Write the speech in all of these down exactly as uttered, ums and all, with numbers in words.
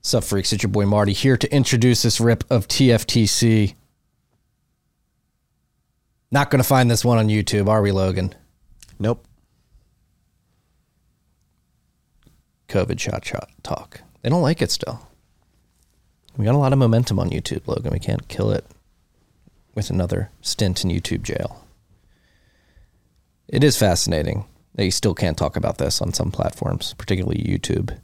Sup, freaks? It's your boy Marty here to introduce this rip of T F T C. Not going to find this one on YouTube, are we, Logan? Nope. COVID shot shot talk. They don't like it still. We got a lot of momentum on YouTube, Logan. We can't kill it with another stint in YouTube jail. It is fascinating that you still can't talk about this on some platforms, particularly YouTube.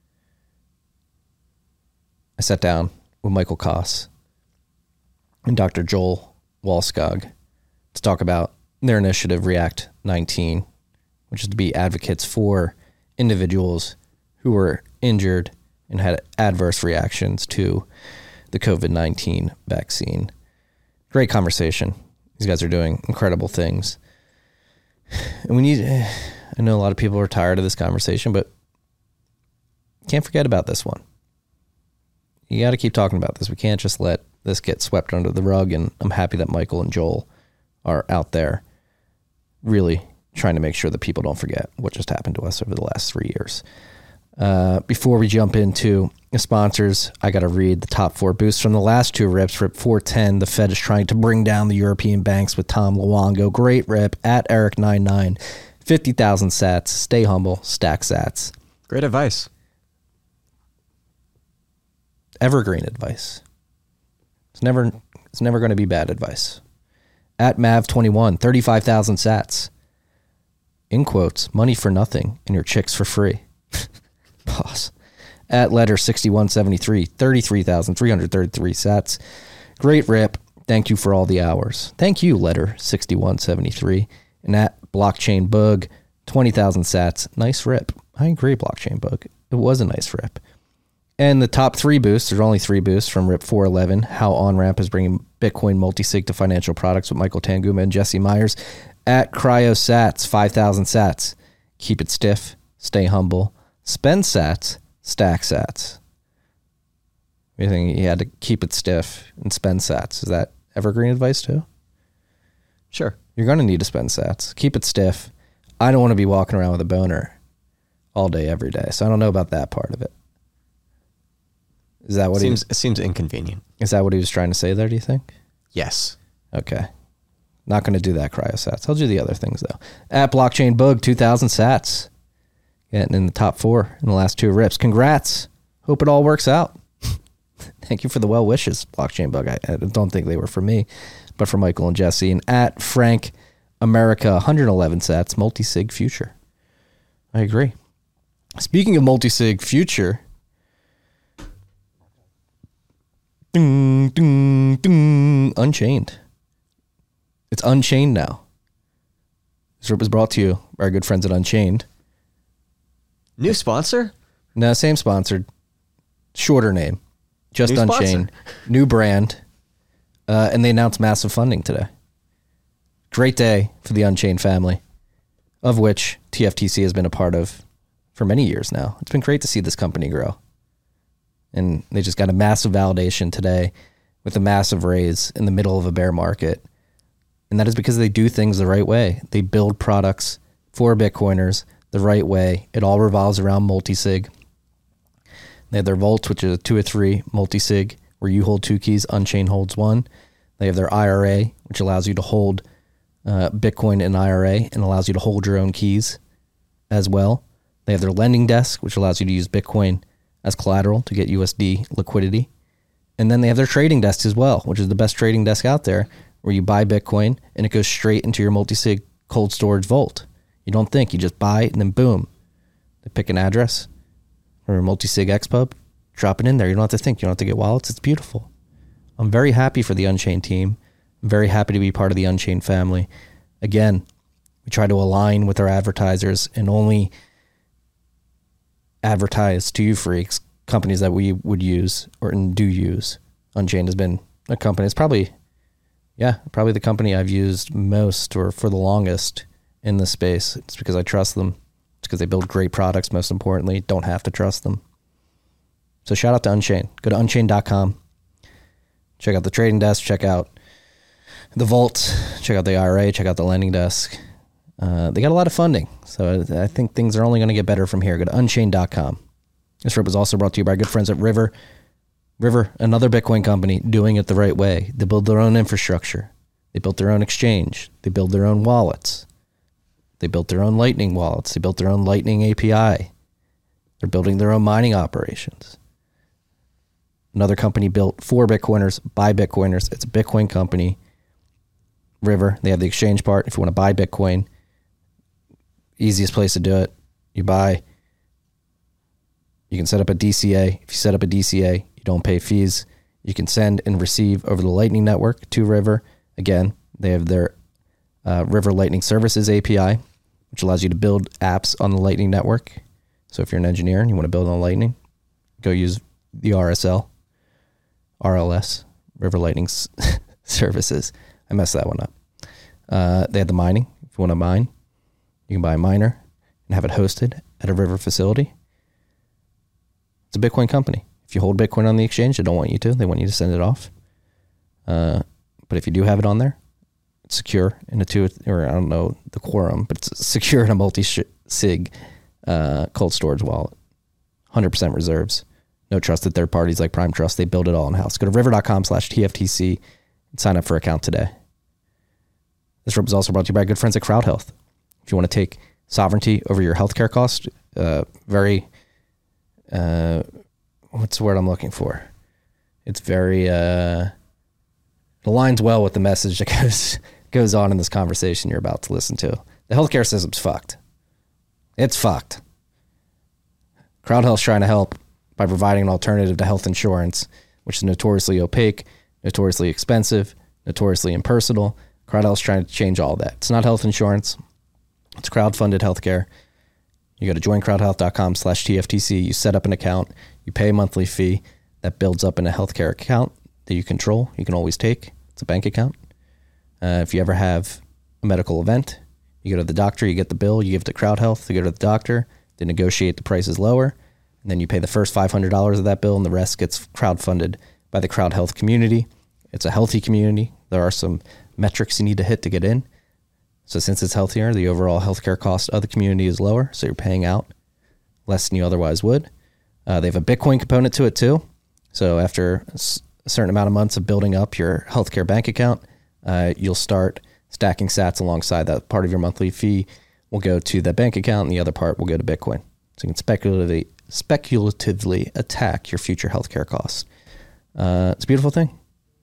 I sat down with Michael Koss and Doctor Joel Wallskog to talk about their initiative, React nineteen, which is to be advocates for individuals who were injured and had adverse reactions to the COVID nineteen vaccine. Great conversation. These guys are doing incredible things. And we need, I know a lot of people are tired of this conversation, but can't forget about this one. You got to keep talking about this. We can't just let this get swept under the rug, and I'm happy that Michael and Joel are out there really trying to make sure that people don't forget what just happened to us over the last three years. Uh, before we jump into the sponsors, I got to read the top four boosts from the last two rips. Rip four ten, the Fed is trying to bring down the European banks with Tom Luongo. Great rip at Eric ninety-nine. fifty thousand sats. Stay humble. Stack sats. Great advice. Evergreen advice. It's never it's never going to be bad advice. At Mav twenty-one, thirty-five thousand sats. In quotes, money for nothing and your chicks for free. Pause. At Letter sixty-one seventy-three, thirty-three thousand three hundred thirty-three sats. Great rip. Thank you for all the hours. Thank you, Letter sixty-one seventy-three. And at Blockchain Bug, twenty thousand sats. Nice rip. I agree, Blockchain Bug. It was a nice rip. And the top three boosts, there's only three boosts from Rip four eleven, how OnRamp is bringing Bitcoin multisig to financial products with Michael Tanguma and Jesse Myers. At CryoSats, five thousand sats. Keep it stiff, stay humble, spend sats, stack sats. You think you had to keep it stiff and spend sats? Is that evergreen advice too? Sure. You're going to need to spend sats. Keep it stiff. I don't want to be walking around with a boner all day, every day. So I don't know about that part of it. Is that what seems, he... It seems inconvenient. Is that what he was trying to say there, do you think? Yes. Okay. Not going to do that, CryoSats. I'll do the other things, though. At Blockchain Bug, two thousand sats. Getting in the top four in the last two rips. Congrats. Hope it all works out. Thank you for the well wishes, Blockchain Bug. I, I don't think they were for me, but for Michael and Jesse. And at Frank America, one hundred eleven sats. Multisig future. I agree. Speaking of multisig future... Ding, ding, ding. Unchained. It's Unchained now. This rip was brought to you by our good friends at Unchained. New sponsor? No, same sponsored. Shorter name. Just New Unchained. Sponsor. New brand. Uh, and they announced massive funding today. Great day for the Unchained family, of which T F T C has been a part of for many years now. It's been great to see this company grow. And they just got a massive validation today with a massive raise in the middle of a bear market. And that is because they do things the right way. They build products for Bitcoiners the right way. It all revolves around multisig. They have their Vault, which is a two or three multisig, where you hold two keys, Unchained holds one. They have their I R A, which allows you to hold uh, Bitcoin in I R A and allows you to hold your own keys as well. They have their lending desk, which allows you to use Bitcoin as collateral to get U S D liquidity. And then they have their trading desk as well, which is the best trading desk out there, where you buy Bitcoin and it goes straight into your multisig cold storage vault. You don't think, you just buy it and then boom. They pick an address or a multisig Xpub, drop it in there. You don't have to think, you don't have to get wallets. It's beautiful. I'm very happy for the Unchained team. I'm very happy to be part of the Unchained family. Again, we try to align with our advertisers and only advertise to you freaks companies that we would use or do use. Unchained has been a company. It's probably, yeah, probably the company I've used most or for the longest in this space. It's because I trust them. It's because they build great products, most importantly. Don't have to trust them. So shout out to Unchained. Go to unchained dot com. Check out the trading desk. Check out the vault. Check out the I R A. Check out the lending desk. Uh, they got a lot of funding. So I think things are only going to get better from here. Go to unchained dot com. This rip was also brought to you by good friends at River. River, another Bitcoin company, doing it the right way. They build their own infrastructure. They built their own exchange. They build their own wallets. They built their own Lightning wallets. They built their own Lightning A P I. They're building their own mining operations. Another company built for Bitcoiners, by Bitcoiners. It's a Bitcoin company. River, they have the exchange part. If you want to buy Bitcoin, easiest place to do it. You buy. You can set up a D C A. If you set up a D C A, you don't pay fees. You can send and receive over the Lightning Network to River. Again, they have their uh, River Lightning Services A P I, which allows you to build apps on the Lightning Network. So if you're an engineer and you want to build on Lightning, go use the R S L, R L S, River Lightning Services. I messed that one up. Uh, they have the mining. If you want to mine, you can buy a miner and have it hosted at a River facility. It's a Bitcoin company. If you hold Bitcoin on the exchange, they don't want you to. They want you to send it off. Uh, but if you do have it on there, it's secure in a two, or I don't know the quorum, but it's secure in a multi-sig uh, cold storage wallet. one hundred percent reserves. No trusted third parties like Prime Trust. They build it all in-house. Go to river.com slash TFTC and sign up for an account today. This rip is also brought to you by good friends at Crowd Health. If you want to take sovereignty over your healthcare costs, uh, very, uh, what's the word I'm looking for? It's very, uh, it aligns well with the message that goes, goes on in this conversation you're about to listen to. The healthcare system's fucked. It's fucked. Crowd Health's trying to help by providing an alternative to health insurance, which is notoriously opaque, notoriously expensive, notoriously impersonal. Crowd Health's trying to change all that. It's not health insurance. It's crowd-funded healthcare. You go to joincrowdhealth.com slash TFTC. You set up an account. You pay a monthly fee that builds up in a healthcare account that you control. You can always take. It's a bank account. Uh, if you ever have a medical event, you go to the doctor, you get the bill, you give it to Crowd Health, you go to the doctor, they negotiate the prices lower, and then you pay the first five hundred dollars of that bill, and the rest gets crowd-funded by the Crowd Health community. It's a healthy community. There are some metrics you need to hit to get in. So since it's healthier, the overall healthcare cost of the community is lower, so you're paying out less than you otherwise would. Uh, they have a Bitcoin component to it too. So after a certain amount of months of building up your healthcare bank account, uh, you'll start stacking sats alongside that. Part of your monthly fee will go to the bank account, and the other part will go to Bitcoin. So you can speculatively, speculatively attack your future healthcare costs. Uh, it's a beautiful thing.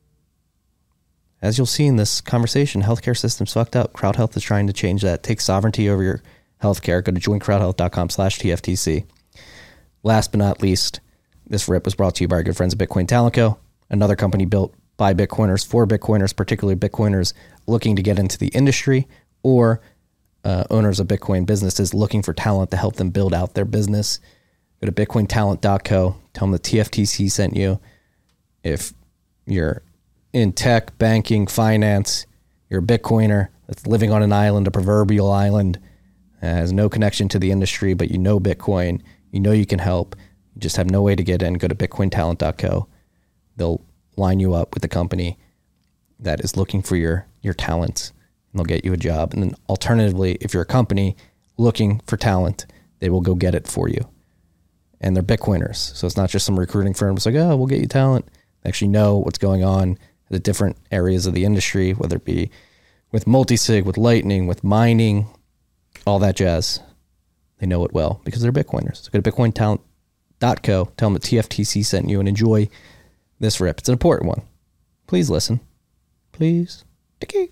As you'll see in this conversation, healthcare system's fucked up. Crowd Health is trying to change that. Take sovereignty over your healthcare. Go to joincrowdhealth.com slash TFTC. Last but not least, this rip was brought to you by our good friends at Bitcoin Talent Co., another company built by Bitcoiners for Bitcoiners, particularly Bitcoiners looking to get into the industry, or uh, owners of Bitcoin businesses looking for talent to help them build out their business. Go to bitcoin talent dot co. Tell them the T F T C sent you. If you're in tech, banking, finance, you're a Bitcoiner that's living on an island, a proverbial island, has no connection to the industry, but you know Bitcoin, you know you can help, you just have no way to get in, go to bitcoin talent dot co. They'll line you up with a company that is looking for your, your talents, and they'll get you a job. And then alternatively, if you're a company looking for talent, they will go get it for you. And they're Bitcoiners. So it's not just some recruiting firm. It's like, oh, we'll get you talent. They actually know what's going on the different areas of the industry, whether it be with multi-sig, with Lightning, with mining, all that jazz. They know it well because they're Bitcoiners. So go to bitcoin talent dot co, tell them that T F T C sent you, and enjoy this rip. It's an important one. Please listen. Please. Dicky.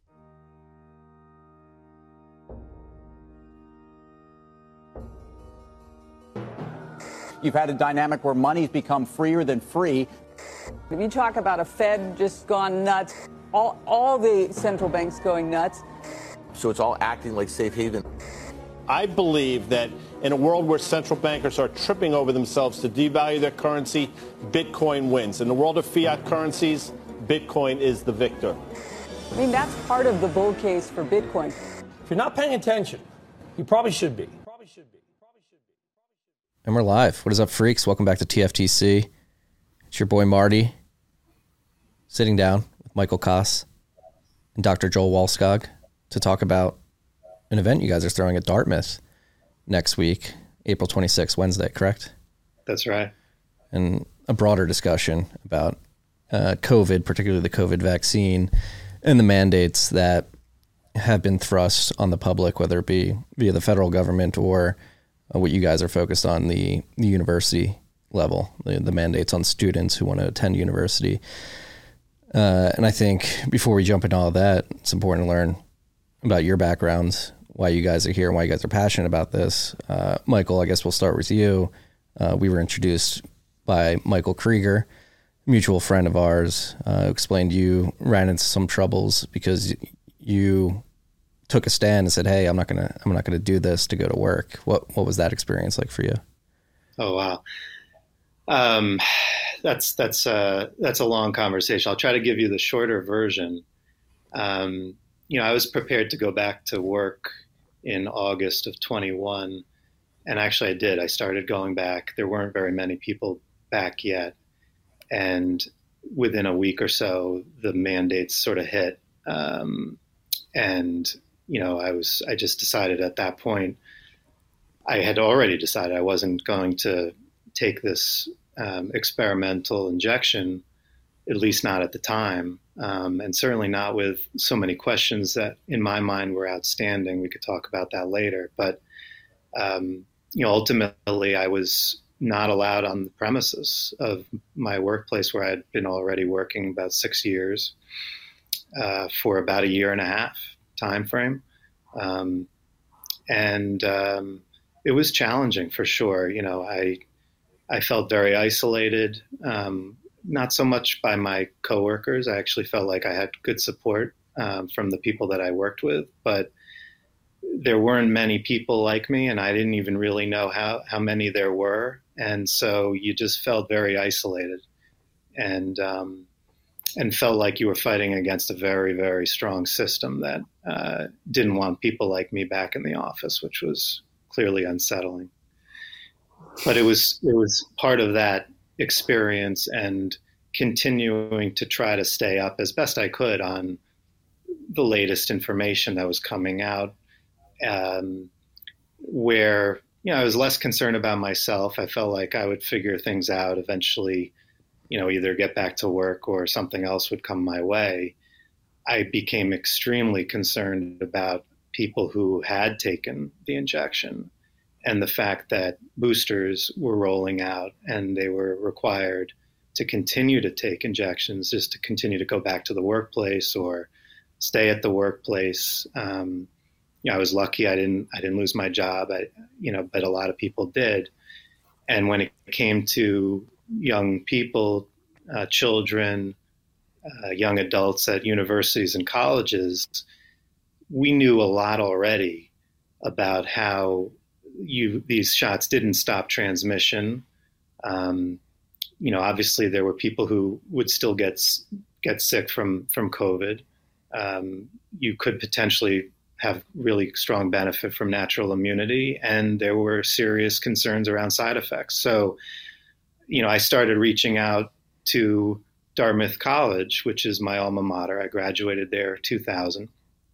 You've had a dynamic where money's become freer than free. If you talk about a Fed just gone nuts, all, all the central banks going nuts. So it's all acting like safe haven. I believe that in a world where central bankers are tripping over themselves to devalue their currency, Bitcoin wins. In the world of fiat currencies, Bitcoin is the victor. I mean, that's part of the bull case for Bitcoin. If you're not paying attention, you probably should be. Probably should be. Probably should be. And we're live. What is up, freaks? Welcome back to T F T C. It's your boy Marty, sitting down with Michael Koss and Doctor Joel Wallskog to talk about an event you guys are throwing at Dartmouth next week, April twenty-sixth, Wednesday, correct? That's right. And a broader discussion about uh, COVID, particularly the COVID vaccine and the mandates that have been thrust on the public, whether it be via the federal government or uh, what you guys are focused on, the, the university level, the, the mandates on students who want to attend university. Uh, and I think before we jump into all of that, it's important to learn about your backgrounds, why you guys are here, and why you guys are passionate about this. Uh, Michael, I guess we'll start with you. Uh, we were introduced by Michael Krieger, a mutual friend of ours, uh, who explained you ran into some troubles because you took a stand and said, "Hey, I'm not gonna, I'm not gonna do this to go to work." What, what was that experience like for you? Oh wow, um, that's that's uh, that's a long conversation. I'll try to give you the shorter version. Um, you know, I was prepared to go back to work in August of twenty-one, and actually I did. I started going back. There weren't very many people back yet, and within a week or so, the mandates sort of hit. Um, and, you know, I was, I just decided at that point, I had already decided I wasn't going to take this um, experimental injection, at least not at the time. Um, and certainly not with so many questions that in my mind were outstanding. We could talk about that later. But, um, you know, ultimately I was not allowed on the premises of my workplace where I had been already working about six years. Uh, for about a year and a half time frame. Um, and um, it was challenging for sure. You know, I I felt very isolated, um, not so much by my coworkers. I actually felt like I had good support um, from the people that I worked with, but there weren't many people like me, and I didn't even really know how, how many there were. And so you just felt very isolated. And um, and felt like you were fighting against a very, very strong system that uh, didn't want people like me back in the office, which was clearly unsettling. But it was it was part of that experience and continuing to try to stay up as best I could on the latest information that was coming out, um, where, you know, I was less concerned about myself. I felt like I would figure things out eventually, you know, either get back to work or something else would come my way. I became extremely concerned about people who had taken the injection and the fact that boosters were rolling out and they were required to continue to take injections just to continue to go back to the workplace or stay at the workplace. Um, you know, I was lucky I didn't I didn't lose my job, I, you know, but a lot of people did. And when it came to young people, uh, children, uh, young adults at universities and colleges, we knew a lot already about how you these shots didn't stop transmission. Um, you know, obviously there were people who would still get get sick from from COVID. Um, you could potentially have really strong benefit from natural immunity, and there were serious concerns around side effects. So, you know, I started reaching out to Dartmouth College, which is my alma mater. I graduated there in two thousand,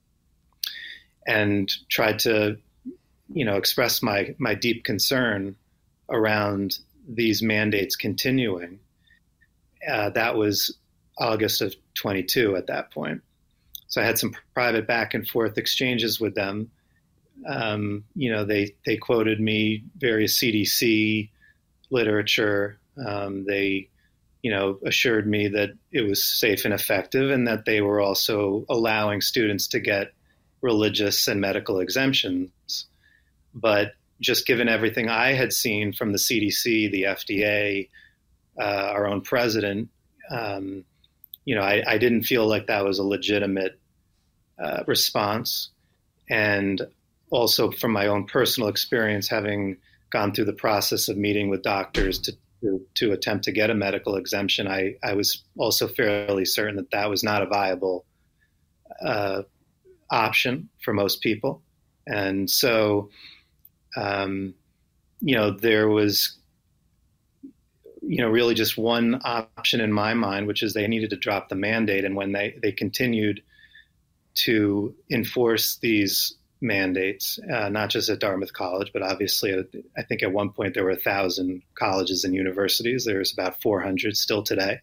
and tried to, you know, express my my deep concern around these mandates continuing. Uh, that was August of twenty-two at that point. So I had some private back and forth exchanges with them. Um, you know, they, they quoted me various C D C literature. Um, they, you know, assured me that it was safe and effective and that they were also allowing students to get religious and medical exemptions. But just given everything I had seen from the C D C, the F D A, uh, our own president, um, you know, I, I didn't feel like that was a legitimate uh, response. And also from my own personal experience, having gone through the process of meeting with doctors to to, to attempt to get a medical exemption, I, I was also fairly certain that that was not a viable uh, option for most people. And so, um, you know, there was, you know, really just one option in my mind, which is they needed to drop the mandate. And when they, they continued to enforce these mandates, uh, not just at Dartmouth College, but obviously, uh, I think at one point there were a thousand colleges and universities. There's about four hundred still today.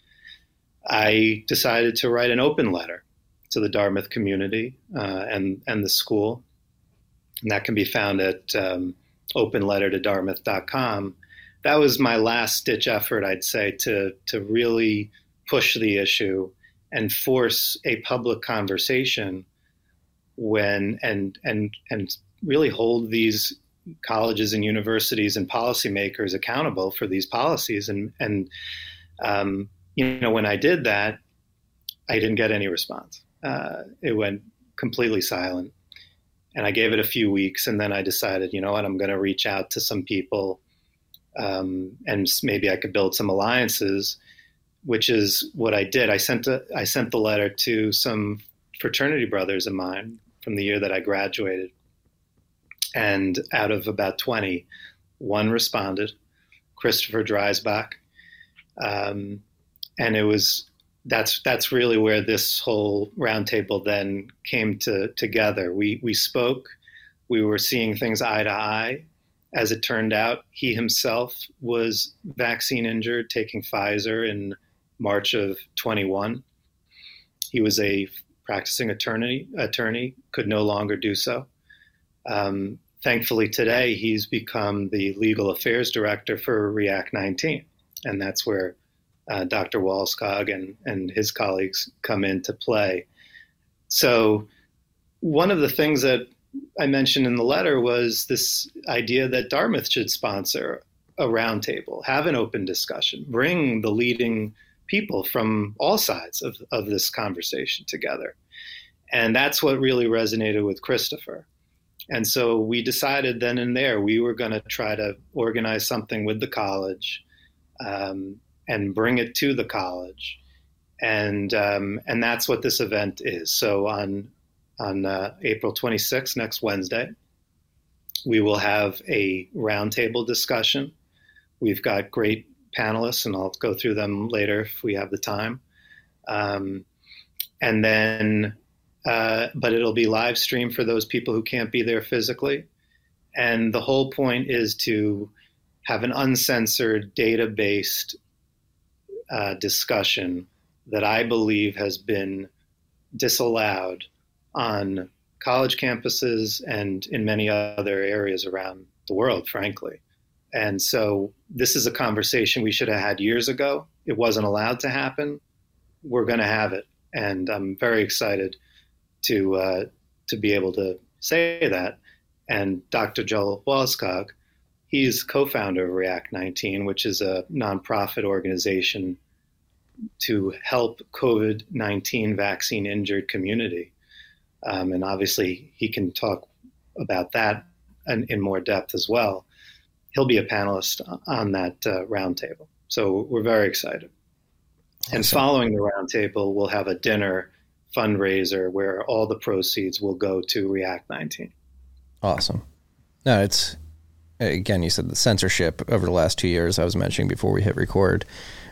I decided to write an open letter to the Dartmouth community uh, and and the school, and that can be found at um, open letter to dartmouth dot com. That was my last ditch effort, I'd say, to to really push the issue and force a public conversation when and and and really hold these colleges and universities and policymakers accountable for these policies. And and um, you know, when I did that, I didn't get any response. Uh, it went completely silent, and I gave it a few weeks, and then I decided, you know what, I'm going to reach out to some people, um, and maybe I could build some alliances, which is what I did. I sent a, I sent the letter to some fraternity brothers of mine from the year that I graduated. And out of about twenty, one responded, Christopher Dreisbach. Um, and it was, that's, that's really where this whole roundtable then came to together. We, we spoke, we were seeing things eye to eye. As it turned out, he himself was vaccine injured, taking Pfizer in March of twenty-one. He was a practicing attorney, attorney, could no longer do so. Um, thankfully, today he's become the legal affairs director for React nineteen, and that's where uh, Doctor Walskog and, and his colleagues come into play. So one of the things that I mentioned in the letter was this idea that Dartmouth should sponsor a roundtable, have an open discussion, bring the leading people from all sides of, of this conversation together. And that's what really resonated with Christopher. And so we decided then and there we were going to try to organize something with the college um, and bring it to the college. And um, and that's what this event is. So on on uh, April twenty-sixth, next Wednesday, we will have a roundtable discussion. We've got great panelists, and I'll go through them later if we have the time. Um, and then, uh, but it'll be live streamed for those people who can't be there physically. And the whole point is to have an uncensored, data-based uh, discussion that I believe has been disallowed on college campuses and in many other areas around the world, frankly. And so this is a conversation we should have had years ago. It wasn't allowed to happen. We're going to have it. And I'm very excited to uh, to be able to say that. And Doctor Joel Walskog, he's co-founder of React nineteen, which is a nonprofit organization to help COVID nineteen vaccine injured community. Um, and obviously he can talk about that in, in more depth as well. He'll be a panelist on that uh, roundtable. So we're very excited. Awesome. And following the roundtable, we'll have a dinner fundraiser where all the proceeds will go to React nineteen. Awesome. No, it's, again, you said the censorship over the last two years I was mentioning before we hit record.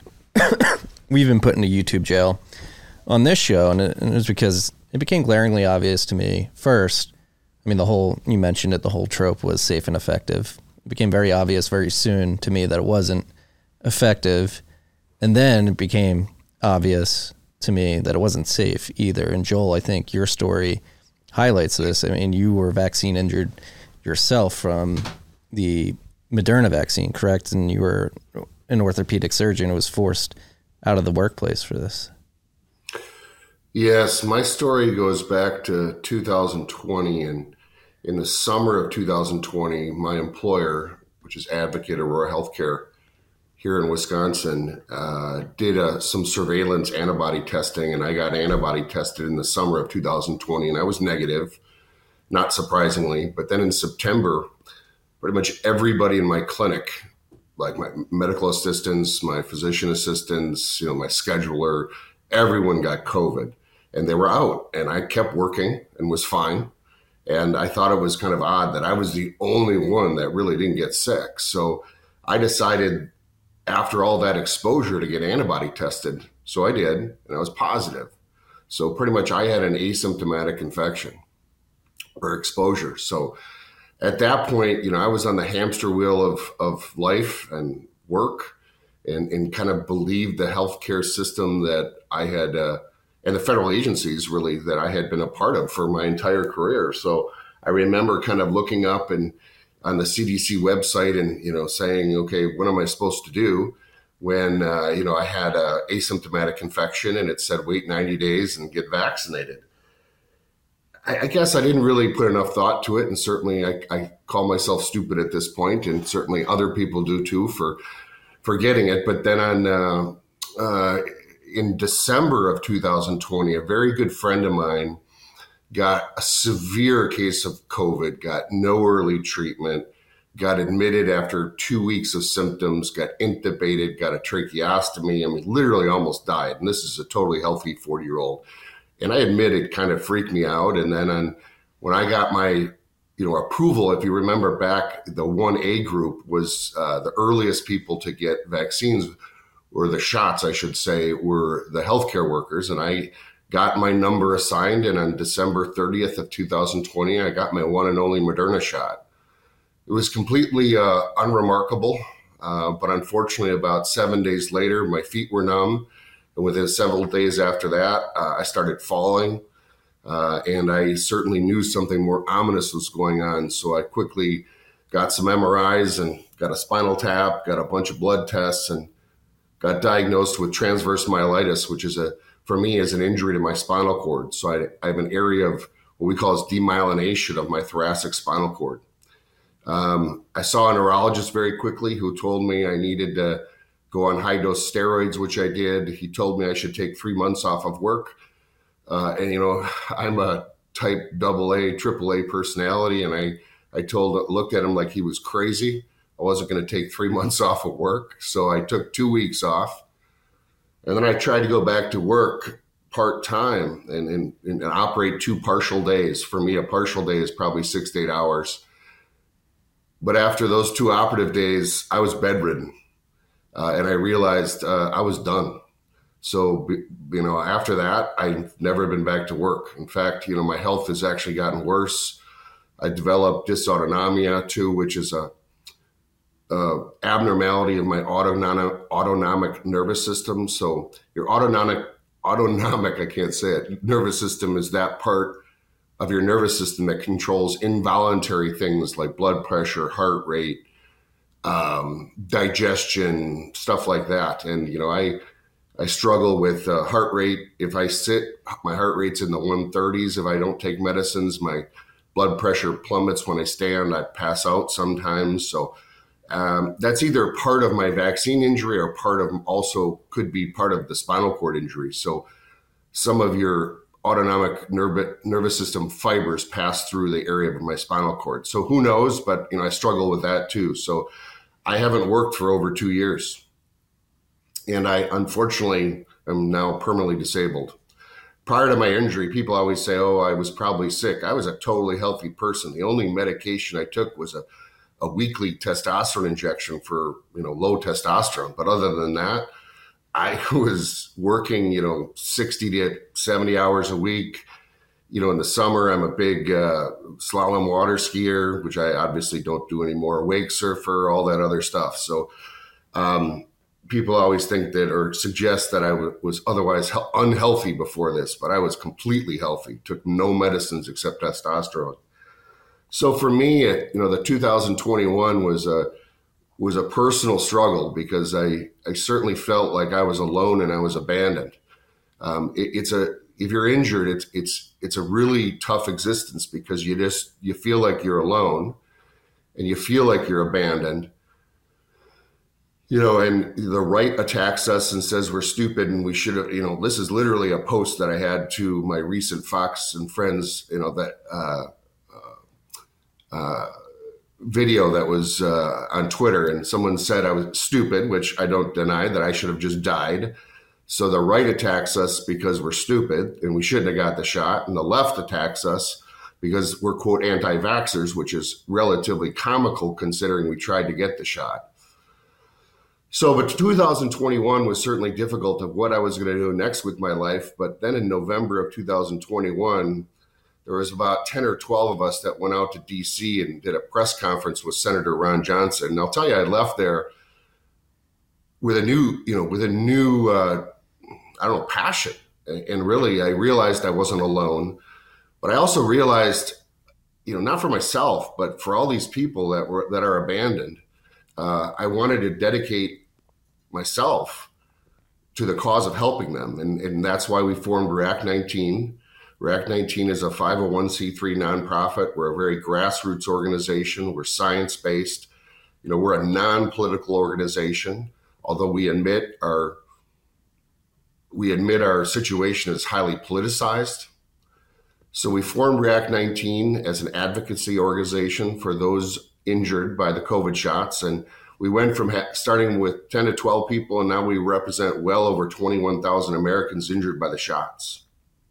We've been put into YouTube jail on this show, and it, and it was because it became glaringly obvious to me first. I mean, the whole, you mentioned it, the whole trope was safe and effective. It became very obvious very soon to me that it wasn't effective. And then it became obvious to me that it wasn't safe either. And Joel, I think your story highlights this. I mean, you were vaccine injured yourself from the Moderna vaccine, correct? And you were an orthopedic surgeon who was forced out of the workplace for this. Yes, my story goes back to two thousand twenty, and in the summer of two thousand twenty, my employer, which is Advocate Aurora Healthcare here in Wisconsin, uh, did uh, some surveillance antibody testing, and I got antibody tested in the summer of two thousand twenty, and I was negative, not surprisingly. But then in September, pretty much everybody in my clinic, like my medical assistants, my physician assistants, you know, my scheduler, everyone got COVID, and they were out, and I kept working and was fine. And I thought it was kind of odd that I was the only one that really didn't get sick. So I decided after all that exposure to get antibody tested. So I did, and I was positive. So pretty much I had an asymptomatic infection. or exposure. So at that point, you know, I was on the hamster wheel of, of life and work and, and kind of believed the healthcare system that I had, uh, and the federal agencies really that I had been a part of for my entire career. So I remember kind of looking up and on the C D C website and, you know, saying, okay, what am I supposed to do when, uh, you know, I had a asymptomatic infection and it said wait ninety days and get vaccinated. I, I guess I didn't really put enough thought to it. And certainly I, I call myself stupid at this point, and certainly other people do too for, for getting it. But then on, uh, uh, in December of two thousand twenty, a very good friend of mine got a severe case of COVID, got no early treatment, got admitted after two weeks of symptoms, got intubated, got a tracheostomy. I mean, literally almost died. And this is a totally healthy forty-year-old. And I admit it kind of freaked me out. And then on, when I got my, you know, approval, if you remember back, the one A group was uh, the earliest people to get vaccines, or the shots, I should say, were the healthcare workers. And I got my number assigned. And on December thirtieth of two thousand twenty, I got my one and only Moderna shot. It was completely uh, unremarkable. Uh, but unfortunately, about seven days later, my feet were numb. And within several days after that, uh, I started falling. Uh, and I certainly knew something more ominous was going on. So I quickly got some M R Is and got a spinal tap, got a bunch of blood tests, and got diagnosed with transverse myelitis, which is a, for me, is an injury to my spinal cord. So I, I have an area of what we call is demyelination of my thoracic spinal cord. Um, I saw a neurologist very quickly who told me I needed to go on high dose steroids, which I did. He told me I should take three months off of work. Uh, and, you know, I'm a type double A, triple A personality. And I, I told, looked at him like he was crazy. I wasn't going to take three months off of work. So I took two weeks off. And then I tried to go back to work part-time and, and, and operate two partial days. For me, a partial day is probably six to eight hours. But after those two operative days, I was bedridden. Uh, and I realized uh, I was done. So, you know, after that, I've never been back to work. In fact, you know, my health has actually gotten worse. I developed dysautonomia too, which is a Uh, abnormality of my autonomic, autonomic nervous system. So your autonomic, autonomic, I can't say it, nervous system is that part of your nervous system that controls involuntary things like blood pressure, heart rate, um, digestion, stuff like that. And, you know, I, I struggle with uh, heart rate. If I sit, my heart rate's in the one thirties. If I don't take medicines, my blood pressure plummets. When I stand, I pass out sometimes. So Um, that's either part of my vaccine injury or part of also could be part of the spinal cord injury. So some of your autonomic nerv- nervous system fibers pass through the area of my spinal cord. So who knows, but you know, I struggle with that too. So I haven't worked for over two years. And I unfortunately am now permanently disabled. Prior to my injury, people always say, oh, I was probably sick. I was a totally healthy person. The only medication I took was a a weekly testosterone injection for, you know, low testosterone. But other than that, I was working, you know, sixty to seventy hours a week. You know, in the summer, I'm a big uh, slalom water skier, which I obviously don't do anymore, wake surfer, all that other stuff. So um, people always think that or suggest that I w- was otherwise he- unhealthy before this, but I was completely healthy, took no medicines except testosterone. So for me, you know, the two thousand twenty-one was a was a personal struggle because I, I certainly felt like I was alone and I was abandoned. Um, it, it's a if you're injured, it's it's it's a really tough existence because you just you feel like you're alone and you feel like you're abandoned. You know, and the right attacks us and says we're stupid and we should have. You know, this is literally a post that I had to my recent Fox and Friends. You know that. Uh, Uh, video that was uh, on Twitter, and someone said I was stupid, which I don't deny that I should have just died. So the right attacks us because we're stupid and we shouldn't have got the shot, and the left attacks us because we're, quote, anti-vaxxers, which is relatively comical considering we tried to get the shot. So, but two thousand twenty-one was certainly difficult of what I was going to do next with my life. But then in November of two thousand twenty-one, there was about ten or twelve of us that went out to D C and did a press conference with Senator Ron Johnson. And I'll tell you, I left there with a new, you know, with a new, uh, I don't know, passion. And really, I realized I wasn't alone. But I also realized, you know, not for myself, but for all these people that were that are abandoned, uh, I wanted to dedicate myself to the cause of helping them. And, and that's why we formed React nineteen. React nineteen is a five oh one c three nonprofit. We're a very grassroots organization. We're science-based. You know, we're a non-political organization, although we admit our we admit our situation is highly politicized. So we formed React nineteen as an advocacy organization for those injured by the COVID shots. And we went from ha- starting with ten to twelve people, and now we represent well over twenty-one thousand Americans injured by the shots.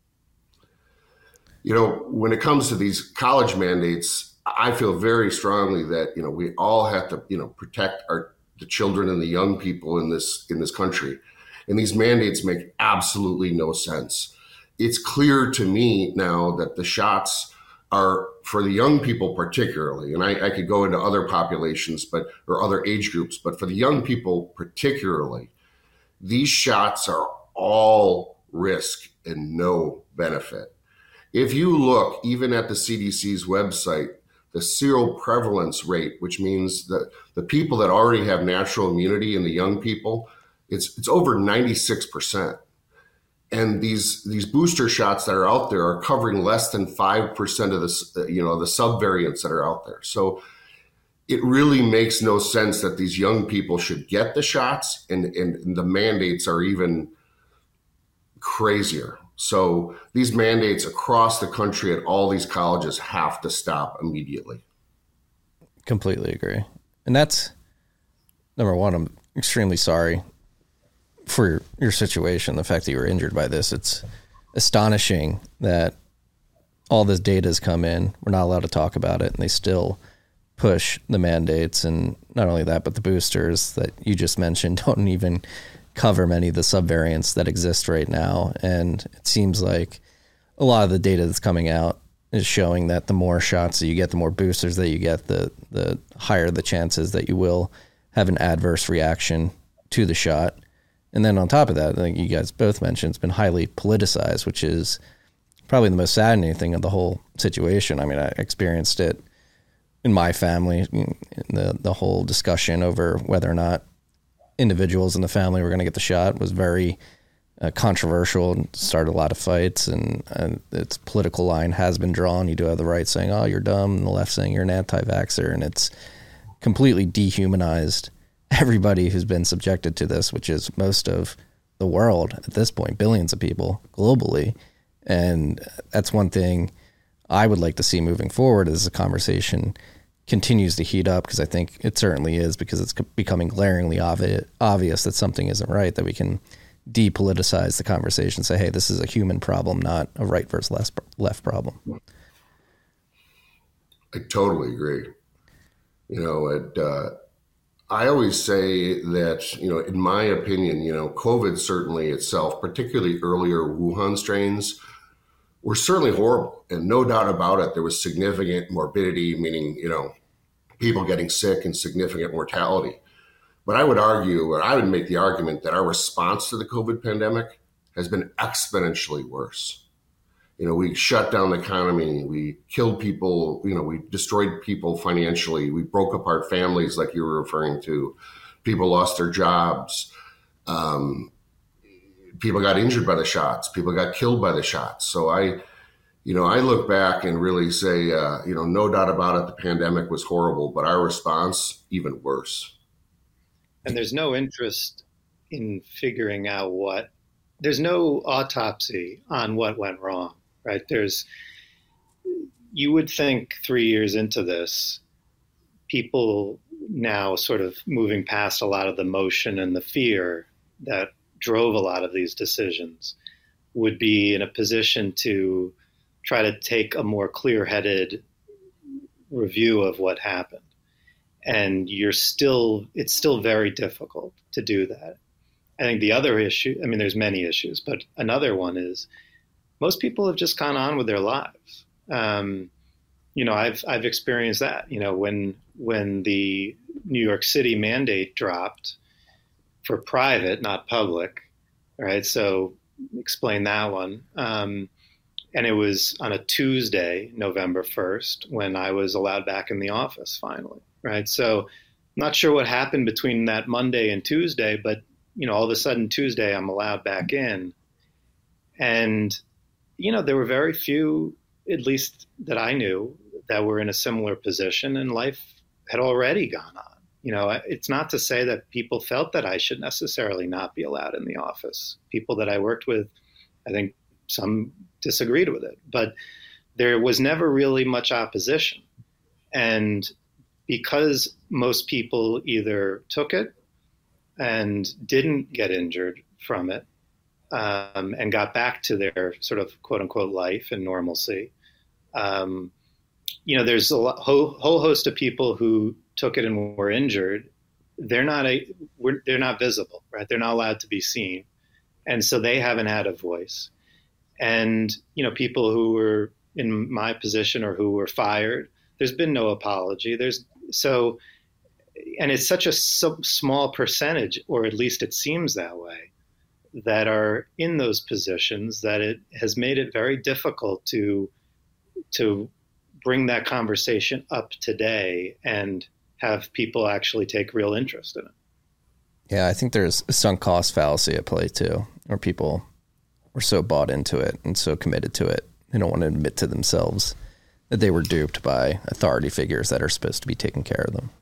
You know, when it comes to these college mandates, I feel very strongly that, you know, we all have to, you know, protect our the children and the young people in this in this country. And these mandates make absolutely no sense. It's clear to me now that the shots are for the young people particularly, and I, I could go into other populations, but or other age groups, but for the young people particularly, these shots are all risk and no benefit. If you look even at the C D C's website, the seroprevalence rate, which means that the people that already have natural immunity in the young people, it's it's over ninety-six percent. And these these booster shots that are out there are covering less than five percent of the, you know, the subvariants that are out there. So it really makes no sense that these young people should get the shots, and, and the mandates are even crazier. So these mandates across the country at all these colleges have to stop immediately. Completely agree. And that's, number one, I'm extremely sorry for your, your situation, the fact that you were injured by this. It's astonishing that all this data has come in. We're not allowed to talk about it, and they still push the mandates. And not only that, but the boosters that you just mentioned don't even cover many of the subvariants that exist right now. And it seems like a lot of the data that's coming out is showing that the more shots that you get, the more boosters that you get, the the higher the chances that you will have an adverse reaction to the shot. And then on top of that, I think you guys both mentioned, it's been highly politicized, which is probably the most saddening thing of the whole situation. I mean, I experienced it in my family, in the, the whole discussion over whether or not individuals in the family were going to get the shot was very uh, controversial and started a lot of fights. And, and its political line has been drawn. You do have the right saying, oh, you're dumb, and the left saying you're an anti-vaxxer. And it's completely dehumanized everybody who's been subjected to this, which is most of the world at this point, billions of people globally. And that's one thing I would like to see moving forward as the conversation continues to heat up, because I think it certainly is, because it's becoming glaringly obvi- obvious that something isn't right, that we can depoliticize the conversation, say, hey, this is a human problem, not a right versus left, left problem. I totally agree. You know, it, uh, I always say that, you know, in my opinion, you know, COVID certainly itself, particularly earlier Wuhan strains, were certainly horrible. And no doubt about it, there was significant morbidity, meaning, you know, people getting sick and significant mortality. But I would argue, or I would make the argument, that our response to the COVID pandemic has been exponentially worse. You know, we shut down the economy, we killed people, you know, we destroyed people financially, we broke apart families like you were referring to, people lost their jobs, um, people got injured by the shots, people got killed by the shots. So I, you know, I look back and really say, uh, you know, no doubt about it, the pandemic was horrible, but our response, even worse. And there's no interest in figuring out what, there's no autopsy on what went wrong, right? There's, you would think three years into this, people now sort of moving past a lot of the motion and the fear that drove a lot of these decisions would be in a position to try to take a more clear-headed review of what happened. And you're still, it's still very difficult to do that. I think the other issue, I mean, there's many issues, but another one is most people have just gone on with their lives. Um, you know, I've I've experienced that. You know, when when the New York City mandate dropped for private, not public, right? So explain that one. Um, and it was on a Tuesday, November first, when I was allowed back in the office finally, right? So I'm not sure what happened between that Monday and Tuesday, but, you know, all of a sudden Tuesday I'm allowed back in. And, you know, there were very few, at least that I knew, that were in a similar position, and life had already gone on. You know, it's not to say that people felt that I should necessarily not be allowed in the office. People that I worked with, I think some disagreed with it, but there was never really much opposition. And because most people either took it and didn't get injured from it, um, and got back to their sort of quote unquote life and normalcy, um, you know, there's a whole, whole host of people who took it and were injured. They're not a, we're, they're not visible, right? They're not allowed to be seen. And so they haven't had a voice. And, you know, people who were in my position or who were fired, there's been no apology. There's so, and it's such a so small percentage, or at least it seems that way, that are in those positions that it has made it very difficult to, to bring that conversation up today and have people actually take real interest in it. Yeah, I think there's a sunk cost fallacy at play too, where people were so bought into it and so committed to it, they don't want to admit to themselves that they were duped by authority figures that are supposed to be taking care of them.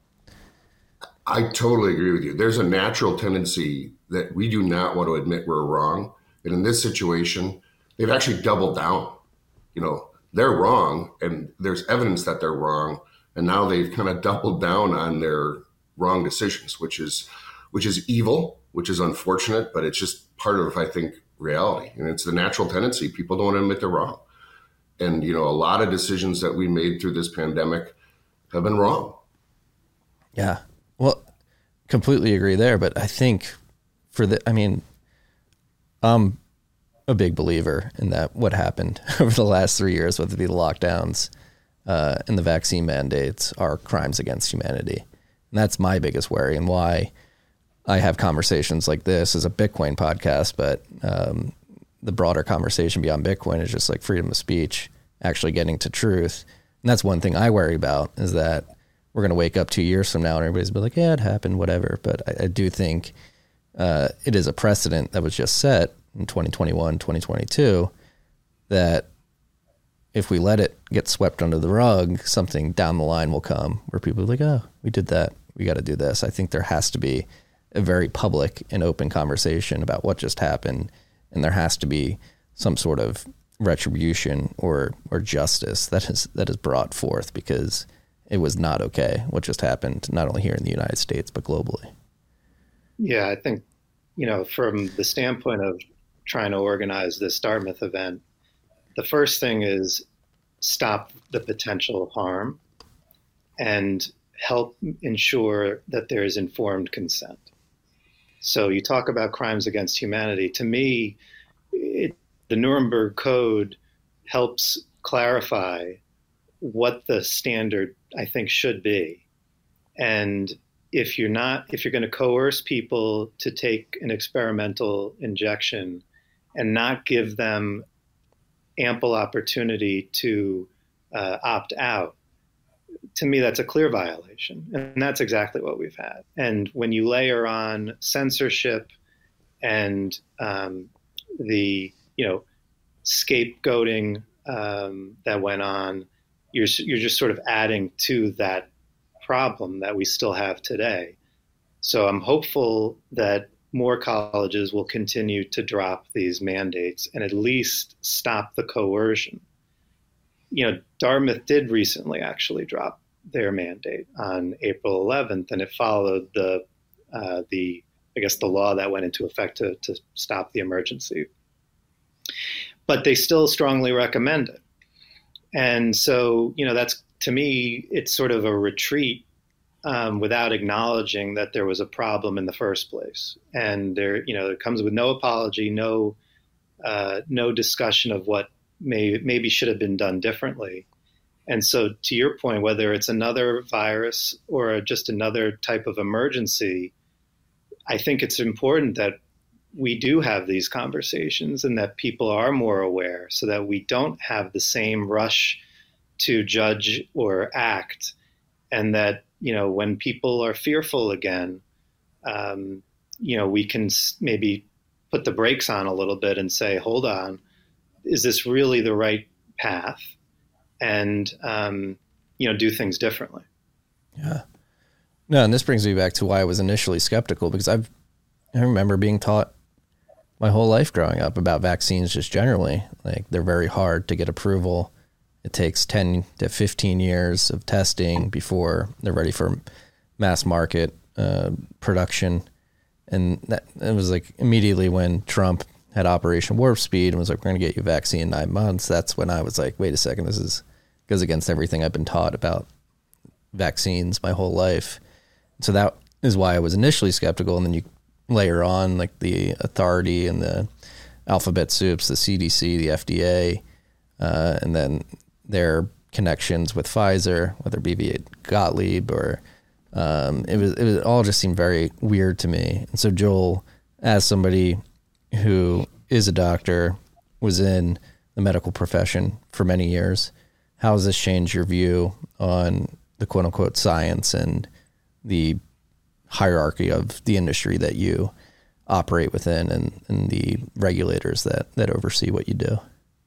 I totally agree with you. There's a natural tendency that we do not want to admit we're wrong. And in this situation, they've actually doubled down. You know, they're wrong, and there's evidence that they're wrong. And now they've kind of doubled down on their wrong decisions, which is which is evil, which is unfortunate, but it's just part of, I think, reality. And it's the natural tendency. People don't want to admit they're wrong. And, you know, a lot of decisions that we made through this pandemic have been wrong. Yeah. Well, completely agree there. But I think for the, I mean, I'm a big believer in that what happened over the last three years, whether it be the lockdowns uh, and the vaccine mandates, are crimes against humanity. And that's my biggest worry, and why I have conversations like this as a Bitcoin podcast, but um, the broader conversation beyond Bitcoin is just like freedom of speech, actually getting to truth. And that's one thing I worry about, is that we're going to wake up two years from now and everybody's be like, yeah, it happened, whatever. But I, I do think uh, it is a precedent that was just set in twenty twenty-one, twenty twenty-two, that if we let it get swept under the rug, something down the line will come where people are like, oh, we did that, we got to do this. I think there has to be a very public and open conversation about what just happened, and there has to be some sort of retribution or or justice that is that is brought forth, because it was not okay what just happened, not only here in the United States but globally. Yeah, I think, you know, from the standpoint of trying to organize this Dartmouth event, the first thing is stop the potential harm and help ensure that there is informed consent. So you talk about crimes against humanity. To me, it, the Nuremberg Code helps clarify what the standard, I think, should be. And if you're not, if you're going to coerce people to take an experimental injection and not give them ample opportunity to uh, opt out, to me, that's a clear violation. And that's exactly what we've had. And when you layer on censorship and um, the, you know, scapegoating um, that went on, you're, you're just sort of adding to that problem that we still have today. So I'm hopeful that more colleges will continue to drop these mandates and at least stop the coercion. You know, Dartmouth did recently actually drop their mandate on April eleventh, and it followed the, uh, the I guess, the law that went into effect to, to stop the emergency. But they still strongly recommend it. And so, you know, that's, to me, it's sort of a retreat um, without acknowledging that there was a problem in the first place. And there, you know, it comes with no apology, no, uh, no discussion of what may, maybe should have been done differently. And so to your point, whether it's another virus or just another type of emergency, I think it's important that we do have these conversations and that people are more aware so that we don't have the same rush to judge or act. And that, you know, when people are fearful again, um, you know, we can maybe put the brakes on a little bit and say, hold on, is this really the right path? And, um, you know, do things differently. Yeah. No, and this brings me back to why I was initially skeptical, because I've, I remember being taught my whole life growing up about vaccines just generally. Like, they're very hard to get approval. It takes ten to fifteen years of testing before they're ready for mass market uh, production. And that, it was like immediately when Trump had Operation Warp Speed and was like, we're going to get you a vaccine in nine months. That's when I was like, wait a second, this is goes against everything I've been taught about vaccines my whole life. So that is why I was initially skeptical. And then you layer on like the authority and the alphabet soups, the C D C, the F D A, uh, and then their connections with Pfizer, whether it be Gottlieb or um, it was, it was all just seemed very weird to me. And so Joel, as somebody who is a doctor, was in the medical profession for many years, how has this changed your view on the quote unquote science and the hierarchy of the industry that you operate within, and, and the regulators that, that oversee what you do?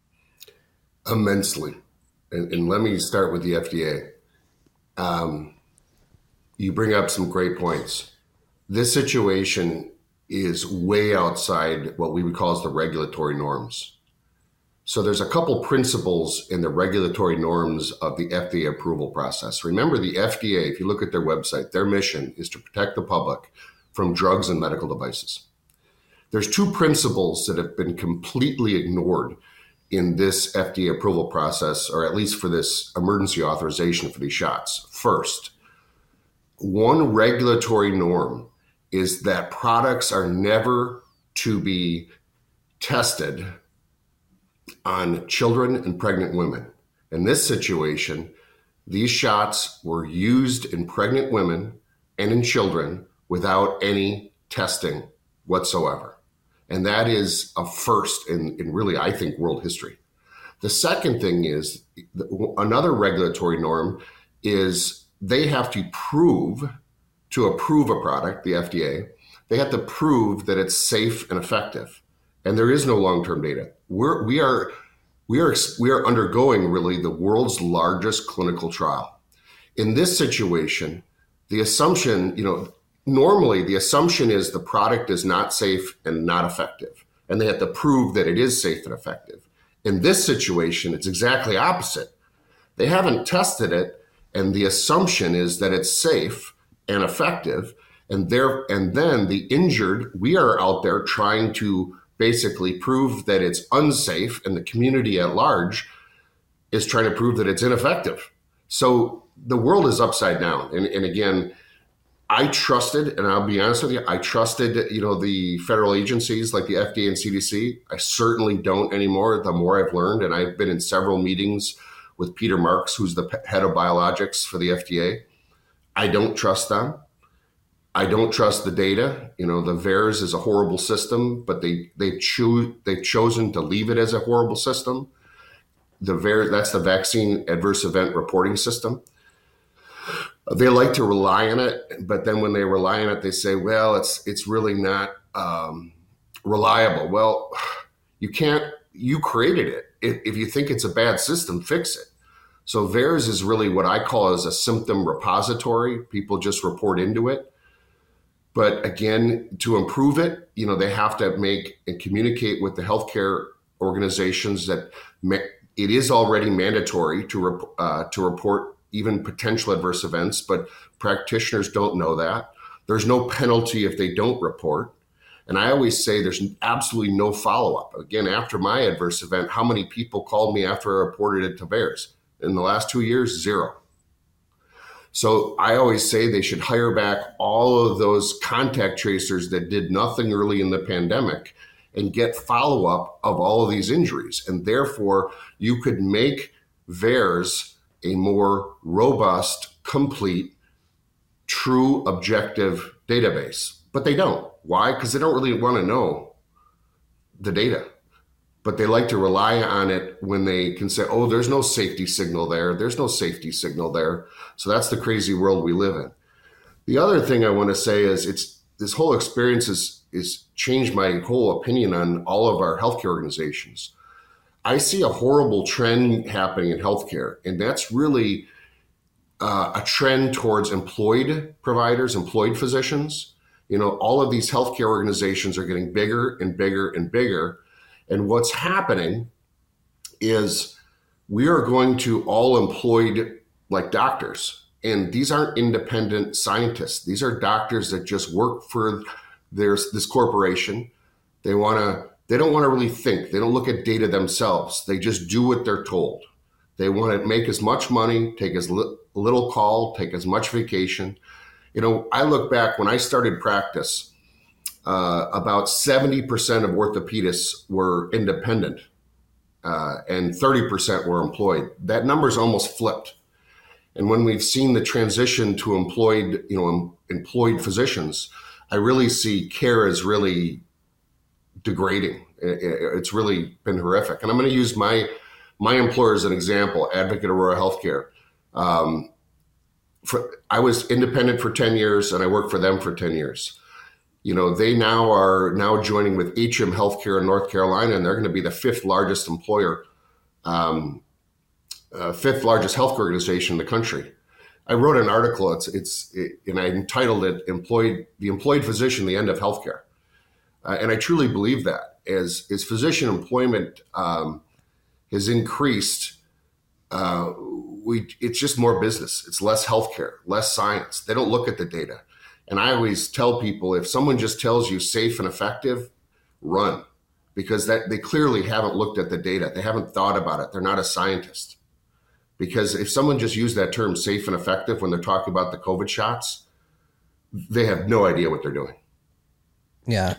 Immensely. And, and let me start with the F D A. Um, you bring up some great points. This situation is way outside what we would call as the regulatory norms. So there's a couple principles in the regulatory norms of the F D A approval process. Remember, the F D A, if you look at their website, their mission is to protect the public from drugs and medical devices. There's two principles that have been completely ignored in this F D A approval process, or at least for this emergency authorization for these shots. First, one regulatory norm is that products are never to be tested on children and pregnant women. In this situation, these shots were used in pregnant women and in children without any testing whatsoever. And that is a first in, in really, I think, world history. The second thing is, another regulatory norm is they have to prove, to approve a product, the F D A, they have to prove that it's safe and effective. And there is no long-term data. We're, we are, we are, we are undergoing really the world's largest clinical trial. In this situation, the assumption, you know, normally the assumption is the product is not safe and not effective, and they have to prove that it is safe and effective. In this situation, it's exactly opposite. They haven't tested it, and the assumption is that it's safe and effective, and there, and then the injured, we are out there trying to basically prove that it's unsafe, and the community at large is trying to prove that it's ineffective. So the world is upside down. And, and again, I trusted, and I'll be honest with you, I trusted, you know, the federal agencies like the F D A and C D C. I certainly don't anymore, the more I've learned. And I've been in several meetings with Peter Marks, who's the head of biologics for the F D A. I don't trust them. I don't trust the data. You know, the V A E R S is a horrible system, but they, they choose, they've chosen to leave it as a horrible system. The V A E R S, that's the Vaccine Adverse Event Reporting System. They like to rely on it, but then when they rely on it, they say, well, it's it's really not um, reliable. Well, you can't, you created it. If, if you think it's a bad system, fix it. So V A E R S is really what I call as a symptom repository. People just report into it. But again, to improve it, you know, they have to make and communicate with the healthcare organizations that ma- it is already mandatory to rep- uh, to report even potential adverse events, but practitioners don't know that. There's no penalty if they don't report. And I always say there's absolutely no follow-up. Again, after my adverse event, how many people called me after I reported it to V A E R S? In the last two years, zero. So I always say they should hire back all of those contact tracers that did nothing early in the pandemic and get follow-up of all of these injuries. And therefore, you could make V A E R S a more robust, complete, true, objective database. But they don't. Why? Because they don't really want to know the data. But they like to rely on it when they can say, oh, there's no safety signal there. There's no safety signal there. So that's the crazy world we live in. The other thing I want to say is it's this whole experience is, is changed my whole opinion on all of our healthcare organizations. I see a horrible trend happening in healthcare, and that's really uh, a trend towards employed providers, employed physicians. You know, all of these healthcare organizations are getting bigger and bigger and bigger. And what's happening is we are going to all employed like doctors. And these aren't independent scientists. These are doctors that just work for there's this corporation. They want to, they don't want to really think. They don't look at data themselves. They just do what they're told. They want to make as much money, take as li- little call, take as much vacation. You know, I look back when I started practice, uh, about seventy percent of orthopedists were independent uh, and thirty percent were employed. That number's almost flipped. And when we've seen the transition to employed, you know, em- employed physicians, I really see care as really degrading. It, it, it's really been horrific. And I'm going to use my my employer as an example, Advocate Aurora Healthcare. Um, for, I was independent for ten years and I worked for them for ten years. You know, they now are now joining with H M Healthcare in North Carolina, and they're going to be the fifth largest employer, um, uh, fifth largest health organization in the country. I wrote an article, it's, it's, it, and I entitled it "Employed, the Employed Physician, the End of Healthcare." Uh, and I truly believe that as, as physician employment um, has increased, uh, we, it's just more business. It's less healthcare, less science. They don't look at the data. And I always tell people, if someone just tells you safe and effective, run, because that they clearly haven't looked at the data. They haven't thought about it. They're not a scientist. Because if someone just used that term safe and effective when they're talking about the COVID shots, they have no idea what they're doing. Yeah.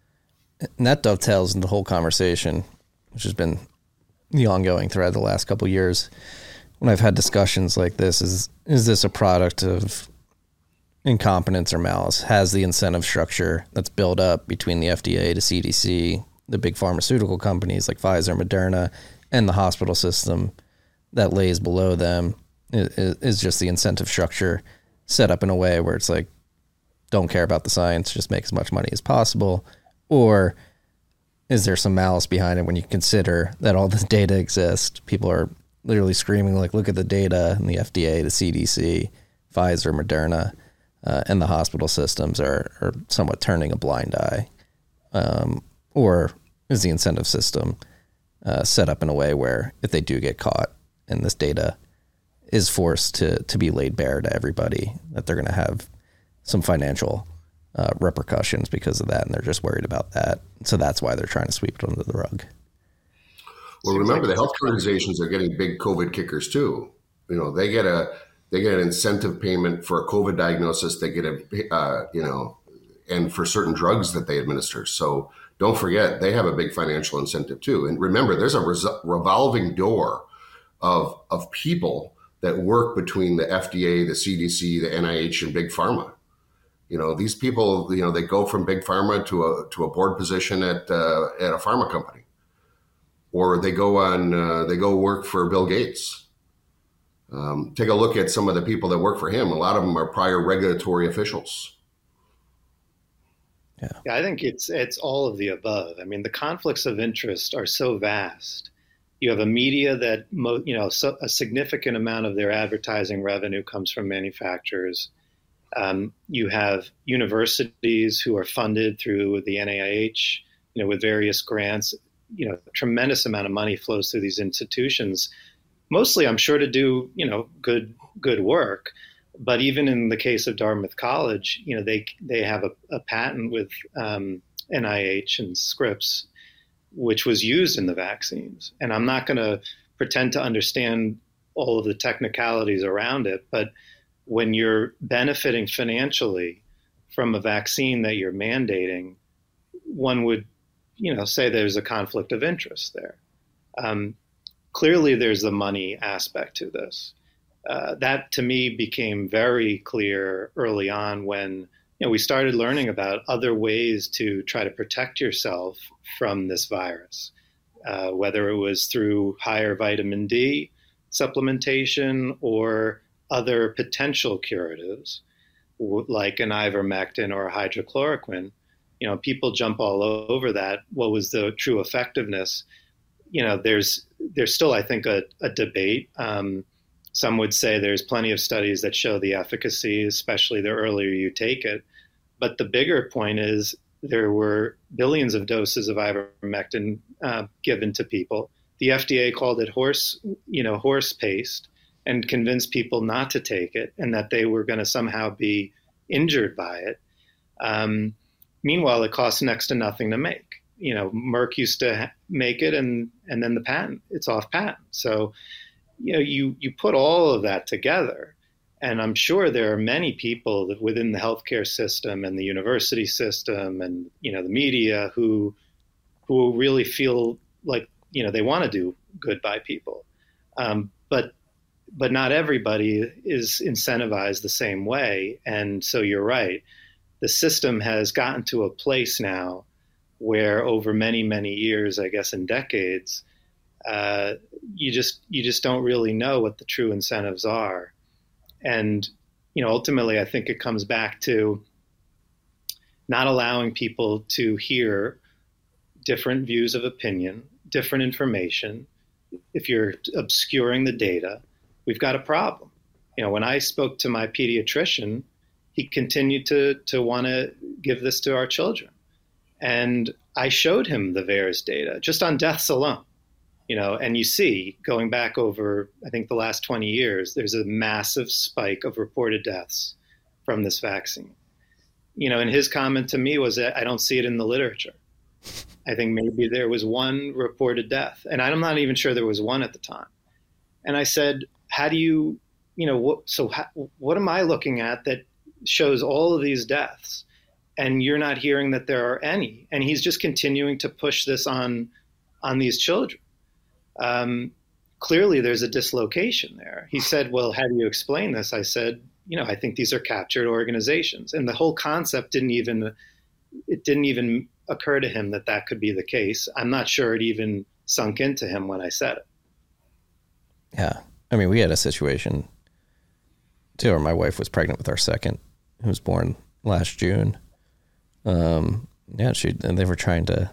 And that dovetails into the whole conversation, which has been the ongoing thread the last couple of years. When I've had discussions like this, is is this a product of incompetence or malice? Has the incentive structure that's built up between the F D A, the C D C, the big pharmaceutical companies like Pfizer, Moderna, and the hospital system that lays below them is, is just the incentive structure set up in a way where it's like, don't care about the science, just make as much money as possible? Or is there some malice behind it when you consider that all this data exists? People are literally screaming like, look at the data, and the F D A, the C D C, Pfizer, Moderna, Uh, and the hospital systems are, are somewhat turning a blind eye? Um, or is the incentive system uh, set up in a way where if they do get caught and this data is forced to, to be laid bare to everybody, that they're going to have some financial uh, repercussions because of that, and they're just worried about that. So that's why they're trying to sweep it under the rug. Well, remember, the healthcare organizations are getting big COVID kickers too. You know, they get a They get an incentive payment for a COVID diagnosis. They get a, uh, you know, and for certain drugs that they administer. So don't forget, they have a big financial incentive too. And remember, there's a res- revolving door of of people that work between the F D A, the C D C, the N I H, and Big Pharma. You know, these people, you know, they go from Big Pharma to a to a board position at uh, at a pharma company, or they go on uh, they go work for Bill Gates. Um, take a look at some of the people that work for him. A lot of them are prior regulatory officials. Yeah, yeah I think it's it's all of the above. I mean, the conflicts of interest are so vast. You have a media that, mo- you know, so a significant amount of their advertising revenue comes from manufacturers. Um, you have universities who are funded through the N I H, you know, with various grants. You know, a tremendous amount of money flows through these institutions. Mostly, I'm sure, to do, you know, good good work. But even in the case of Dartmouth College, you know, they they have a, a patent with um, N I H and Scripps, which was used in the vaccines. And I'm not going to pretend to understand all of the technicalities around it. But when you're benefiting financially from a vaccine that you're mandating, one would you know, say there's a conflict of interest there. Um, clearly, there's the money aspect to this. Uh, that to me became very clear early on when you know we started learning about other ways to try to protect yourself from this virus, uh, whether it was through higher vitamin D supplementation or other potential curatives like an ivermectin or a hydrochloroquine. You know, people jump all over that. What was the true effectiveness? You know, there's there's still, I think, a, a debate. Um, some would say there's plenty of studies that show the efficacy, especially the earlier you take it. But the bigger point is there were billions of doses of ivermectin uh, given to people. The F D A called it horse, you know, horse paste, and convinced people not to take it and that they were going to somehow be injured by it. Um, meanwhile, it costs next to nothing to make. You know, Merck used to ha- make it, and and then the patent, it's off patent. So, you know, you you put all of that together, and I'm sure there are many people that within the healthcare system and the university system and, you know, the media who who really feel like, you know, they want to do good by people. Um, but but not everybody is incentivized the same way. And so you're right. The system has gotten to a place now where over many, many years, I guess in decades, uh, you just you just don't really know what the true incentives are. And, you know, ultimately, I think it comes back to not allowing people to hear different views of opinion, different information. If you're obscuring the data, we've got a problem. You know, when I spoke to my pediatrician, he continued to to want to give this to our children. And I showed him the VAERS data just on deaths alone. You know, and you see, going back over, I think, the last twenty years, there's a massive spike of reported deaths from this vaccine. You know, and his comment to me was that I don't see it in the literature. I think maybe there was one reported death, and I'm not even sure there was one at the time. And I said, how do you, you know, what, so how, what am I looking at that shows all of these deaths, and you're not hearing that there are any? And he's just continuing to push this on, on these children. Um, clearly there's a dislocation there. He said, well, how do you explain this? I said, you know, I think these are captured organizations. And the whole concept didn't even, it didn't even occur to him that that could be the case. I'm not sure it even sunk into him when I said it. Yeah. I mean, we had a situation too, where my wife was pregnant with our second, who was born last June. Um, yeah, she, and they were trying to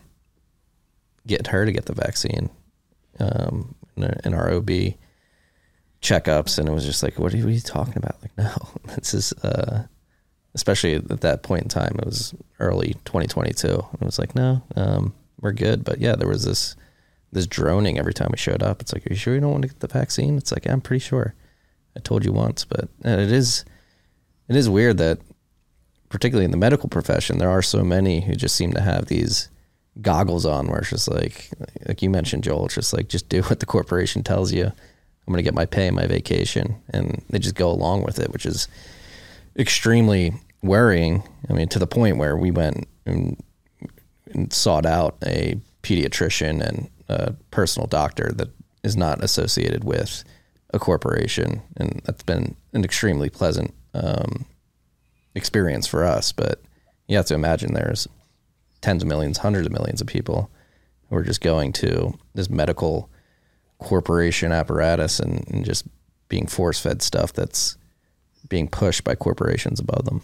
get her to get the vaccine. Um, in our O B checkups, and it was just like, what are you, what are you talking about? Like, no, this is, uh, especially at that point in time, it was early twenty twenty-two. It was like, no, um, we're good. But yeah, there was this, this droning every time we showed up. It's like, are you sure you don't want to get the vaccine? It's like, yeah, I'm pretty sure. I told you once. But it is, it is weird that, particularly in the medical profession, there are so many who just seem to have these goggles on where it's just like, like you mentioned, Joel, it's just like, just do what the corporation tells you. I'm going to get my pay, my vacation. And they just go along with it, which is extremely worrying. I mean, to the point where we went and, and sought out a pediatrician and a personal doctor that is not associated with a corporation. And that's been an extremely pleasant um, experience for us. But you have to imagine there's tens of millions, hundreds of millions of people who are just going to this medical corporation apparatus and, and just being force-fed stuff that's being pushed by corporations above them.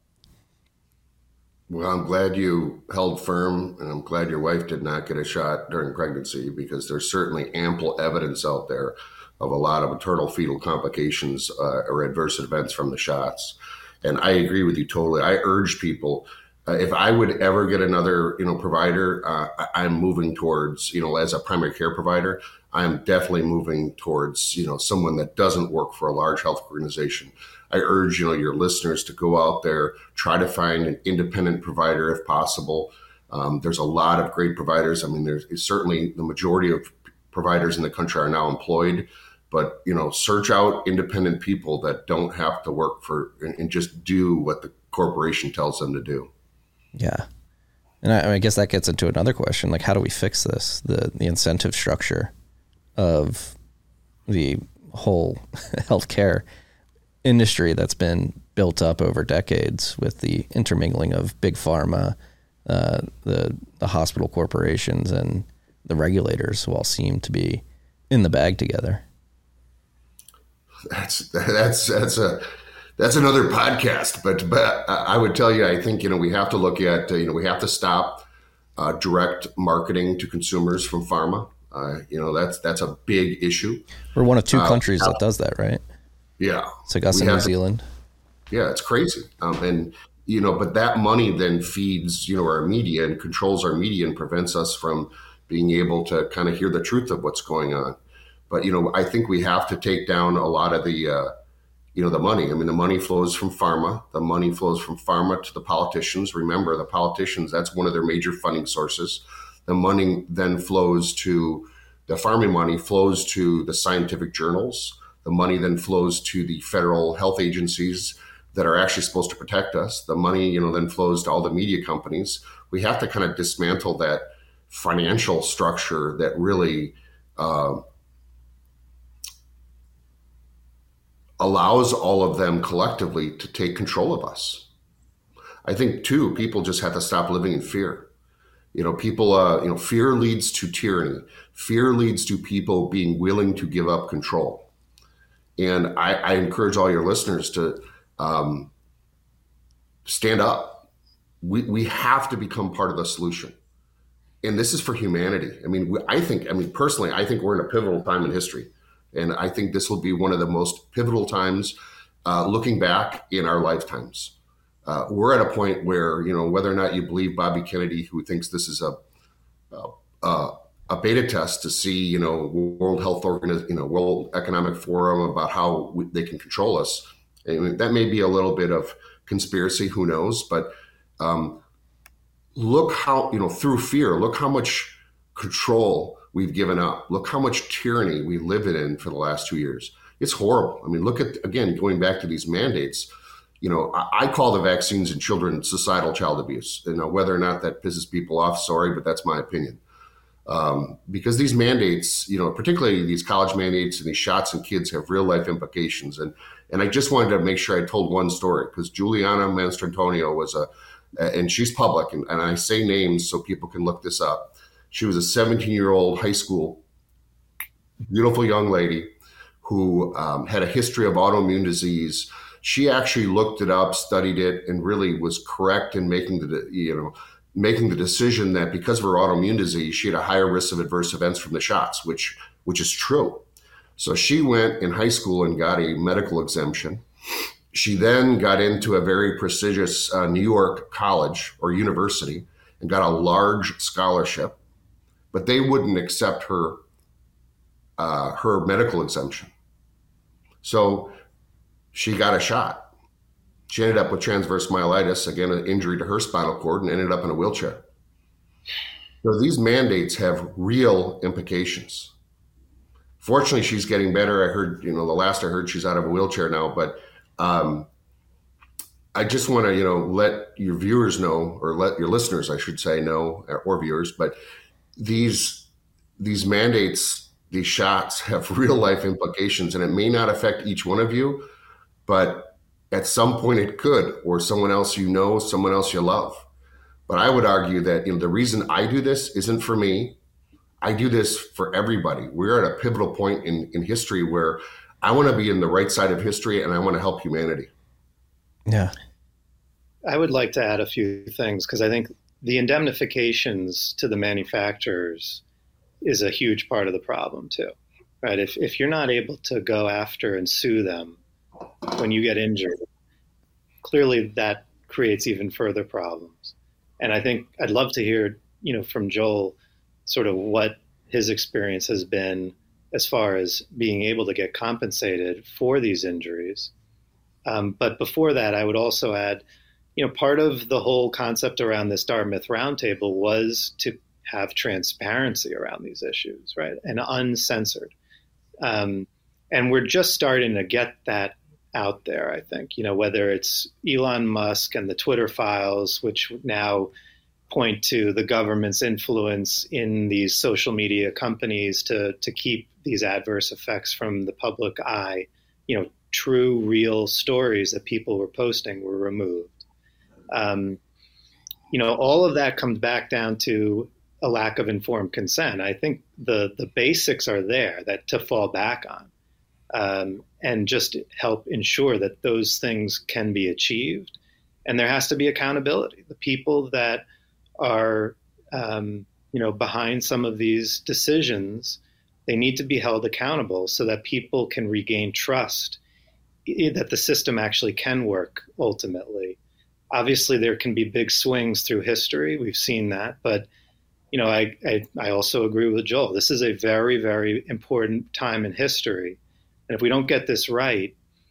Well, I'm glad you held firm, and I'm glad your wife did not get a shot during pregnancy, because there's certainly ample evidence out there of a lot of maternal fetal complications uh, or adverse events from the shots. And I agree with you totally. I urge people, Uh, if I would ever get another, you know, provider, uh, I, I'm moving towards, you know, as a primary care provider, I'm definitely moving towards, you know, someone that doesn't work for a large health organization. I urge, you know, your listeners to go out there, try to find an independent provider if possible. Um, there's a lot of great providers. I mean, there's certainly the majority of providers in the country are now employed, but, you know, search out independent people that don't have to work for and, and just do what the corporation tells them to do. Yeah. And I, I guess that gets into another question, like how do we fix this? The the incentive structure of the whole healthcare industry that's been built up over decades with the intermingling of big pharma, uh, the the hospital corporations, and the regulators, who all seem to be in the bag together. That's that's that's a that's another podcast. But but I would tell you, I think you know we have to look at uh, you know we have to stop uh, direct marketing to consumers from pharma. Uh, you know that's that's a big issue. We're one of two uh, countries uh, that does that, right? Yeah, it's like us in New Zealand. Yeah, it's crazy. Um, and you know, but that money then feeds you know our media and controls our media and prevents us from being able to kind of hear the truth of what's going on. But, you know, I think we have to take down a lot of the, uh, you know, the money. I mean, the money flows from pharma. The money flows from pharma to the politicians. Remember, the politicians, that's one of their major funding sources. The money then flows to, the pharma money flows to the scientific journals. The money then flows to the federal health agencies that are actually supposed to protect us. The money, you know, then flows to all the media companies. We have to kind of dismantle that financial structure that really uh, allows all of them collectively to take control of us. I think too, people just have to stop living in fear. You know, people, uh, you know, fear leads to tyranny. Fear leads to people being willing to give up control. And I, I encourage all your listeners to um, stand up. We, we have to become part of the solution. And this is for humanity. I mean, we, I think, I mean, personally, I think we're in a pivotal time in history. And I think this will be one of the most pivotal times uh, looking back in our lifetimes. Uh, we're at a point where, you know, whether or not you believe Bobby Kennedy, who thinks this is a a, a beta test to see, you know, World Health Organization, you know, World Economic Forum about how we, they can control us. I mean, that may be a little bit of conspiracy, who knows? But um, look how, you know, through fear, look how much control we've given up. Look how much tyranny we live in for the last two years. It's horrible. I mean, look at, again, going back to these mandates, you know, I, I call the vaccines in children societal child abuse. You know, whether or not that pisses people off, sorry, but that's my opinion. Um, because these mandates, you know, particularly these college mandates and these shots in kids have real life implications. And and I just wanted to make sure I told one story, because Juliana Mastrantonio was a, and she's public, and, and I say names so people can look this up. She was a seventeen-year-old high school, beautiful young lady who um, had a history of autoimmune disease. She actually looked it up, studied it, and really was correct in making the, you know, making the decision that because of her autoimmune disease, she had a higher risk of adverse events from the shots, which which is true. So she went in high school and got a medical exemption. She then got into a very prestigious uh, New York college or university and got a large scholarship, but they wouldn't accept her uh, her medical exemption. So she got a shot. She ended up with transverse myelitis, again, an injury to her spinal cord, and ended up in a wheelchair. So these mandates have real implications. Fortunately, she's getting better. I heard, you know, the last I heard, she's out of a wheelchair now. But um, I just want to, you know, let your viewers know, or let your listeners, I should say, know, or viewers, but these these mandates, these shots have real life implications, and it may not affect each one of you, but at some point it could, or someone else you know, someone else you love. But I would argue that, you know, the reason I do this isn't for me. I do this for everybody. We're at a pivotal point in, in history where I want to be in the right side of history, and I want to help humanity. Yeah. I would like to add a few things, because I think the indemnifications to the manufacturers is a huge part of the problem too, right? If if you're not able to go after and sue them when you get injured, clearly that creates even further problems. And I think I'd love to hear, you know, from Joel, sort of what his experience has been as far as being able to get compensated for these injuries. Um, but before that, I would also add, you know, part of the whole concept around this Dartmouth Roundtable was to have transparency around these issues, right? And uncensored. Um, and we're just starting to get that out there, I think, you know, whether it's Elon Musk and the Twitter files, which now point to the government's influence in these social media companies to to keep these adverse effects from the public eye. You know, true, real stories that people were posting were removed. Um, you know, all of that comes back down to a lack of informed consent. I think the the basics are there that to fall back on, um, and just help ensure that those things can be achieved. And there has to be accountability. The people that are, um, you know, behind some of these decisions, they need to be held accountable so that people can regain trust that the system actually can work ultimately. Obviously, there can be big swings through history. We've seen that. But, you know, I, I, I also agree with Joel. This is a very, very important time in history. And if we don't get this right,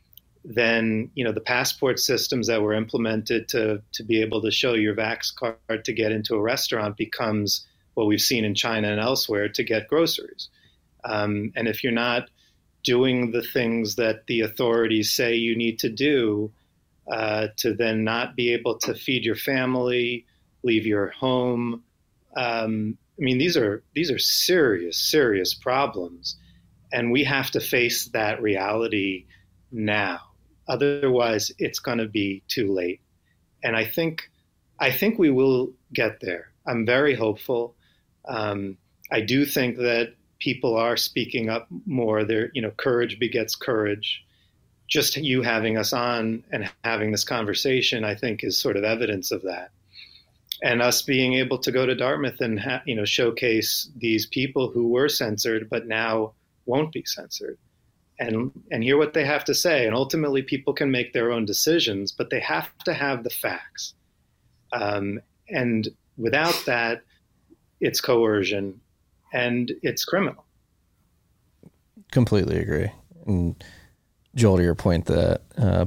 then, you know, the passport systems that were implemented to, to be able to show your Vax card to get into a restaurant becomes what we've seen in China and elsewhere to get groceries. Um, and if you're not doing the things that the authorities say you need to do uh, to then not be able to feed your family, leave your home, um, I mean, these are these are serious, serious problems. And we have to face that reality now. Otherwise, it's going to be too late. And I think, I think we will get there. I'm very hopeful. Um, I do think that people are speaking up more. There, you know, courage begets courage. Just you having us on and having this conversation, I think, is sort of evidence of that. And us being able to go to Dartmouth and ha- you know showcase these people who were censored but now won't be censored. And and hear what they have to say. And ultimately, people can make their own decisions, but they have to have the facts. Um, and without that, it's coercion and it's criminal. Completely agree. And Joel, to your point that uh,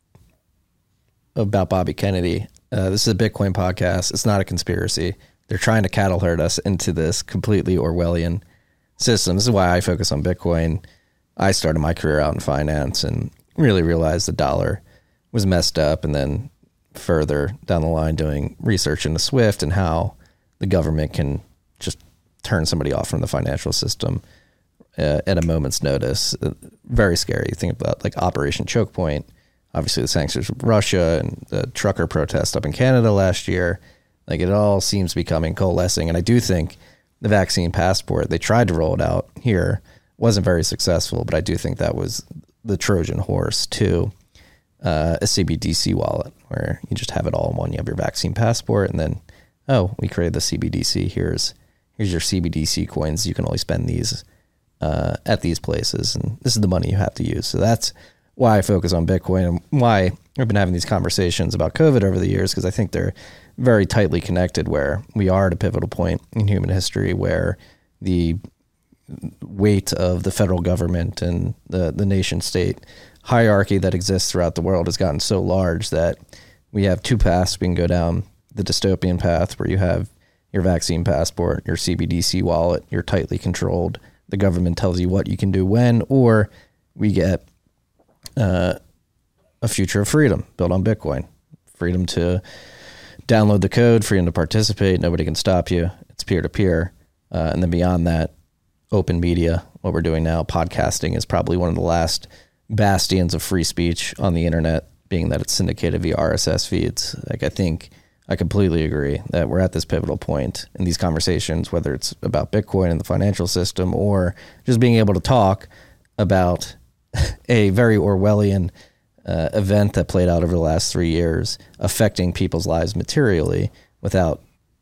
about Bobby Kennedy, uh, this is a Bitcoin podcast. It's not a conspiracy. They're trying to cattle herd us into this completely Orwellian system. This is why I focus on Bitcoin. I started my career out in finance and really realized the dollar was messed up, and then further down the line doing research into SWIFT and how the government can just turn somebody off from the financial system uh, at a moment's notice. Uh, very scary. You think about like Operation Choke Point, obviously the sanctions from Russia and the trucker protest up in Canada last year. Like it all seems to be coming coalescing. And I do think the vaccine passport, they tried to roll it out here, wasn't very successful, but I do think that was the Trojan horse to uh, a C B D C wallet where you just have it all in one. You have your vaccine passport, and then, oh, we created the C B D C. Here's here's your C B D C coins. You can only spend these uh, at these places, and this is the money you have to use. So that's why I focus on Bitcoin and why I've been having these conversations about COVID over the years, because I think they're very tightly connected, where we are at a pivotal point in human history where the weight of the federal government and the, the nation state hierarchy that exists throughout the world has gotten so large that we have two paths. We can go down the dystopian path where you have your vaccine passport, your C B D C wallet, you're tightly controlled. The government tells you what you can do when, or we get uh, a future of freedom built on Bitcoin, freedom to download the code, freedom to participate. Nobody can stop you. It's peer-to-peer. Uh, and then beyond that, open media, what we're doing now, podcasting is probably one of the last bastions of free speech on the internet, being that it's syndicated via R S S feeds. Like, I think I completely agree that we're at this pivotal point in these conversations, whether it's about Bitcoin and the financial system or just being able to talk about a very Orwellian uh, event that played out over the last three years, affecting people's lives materially without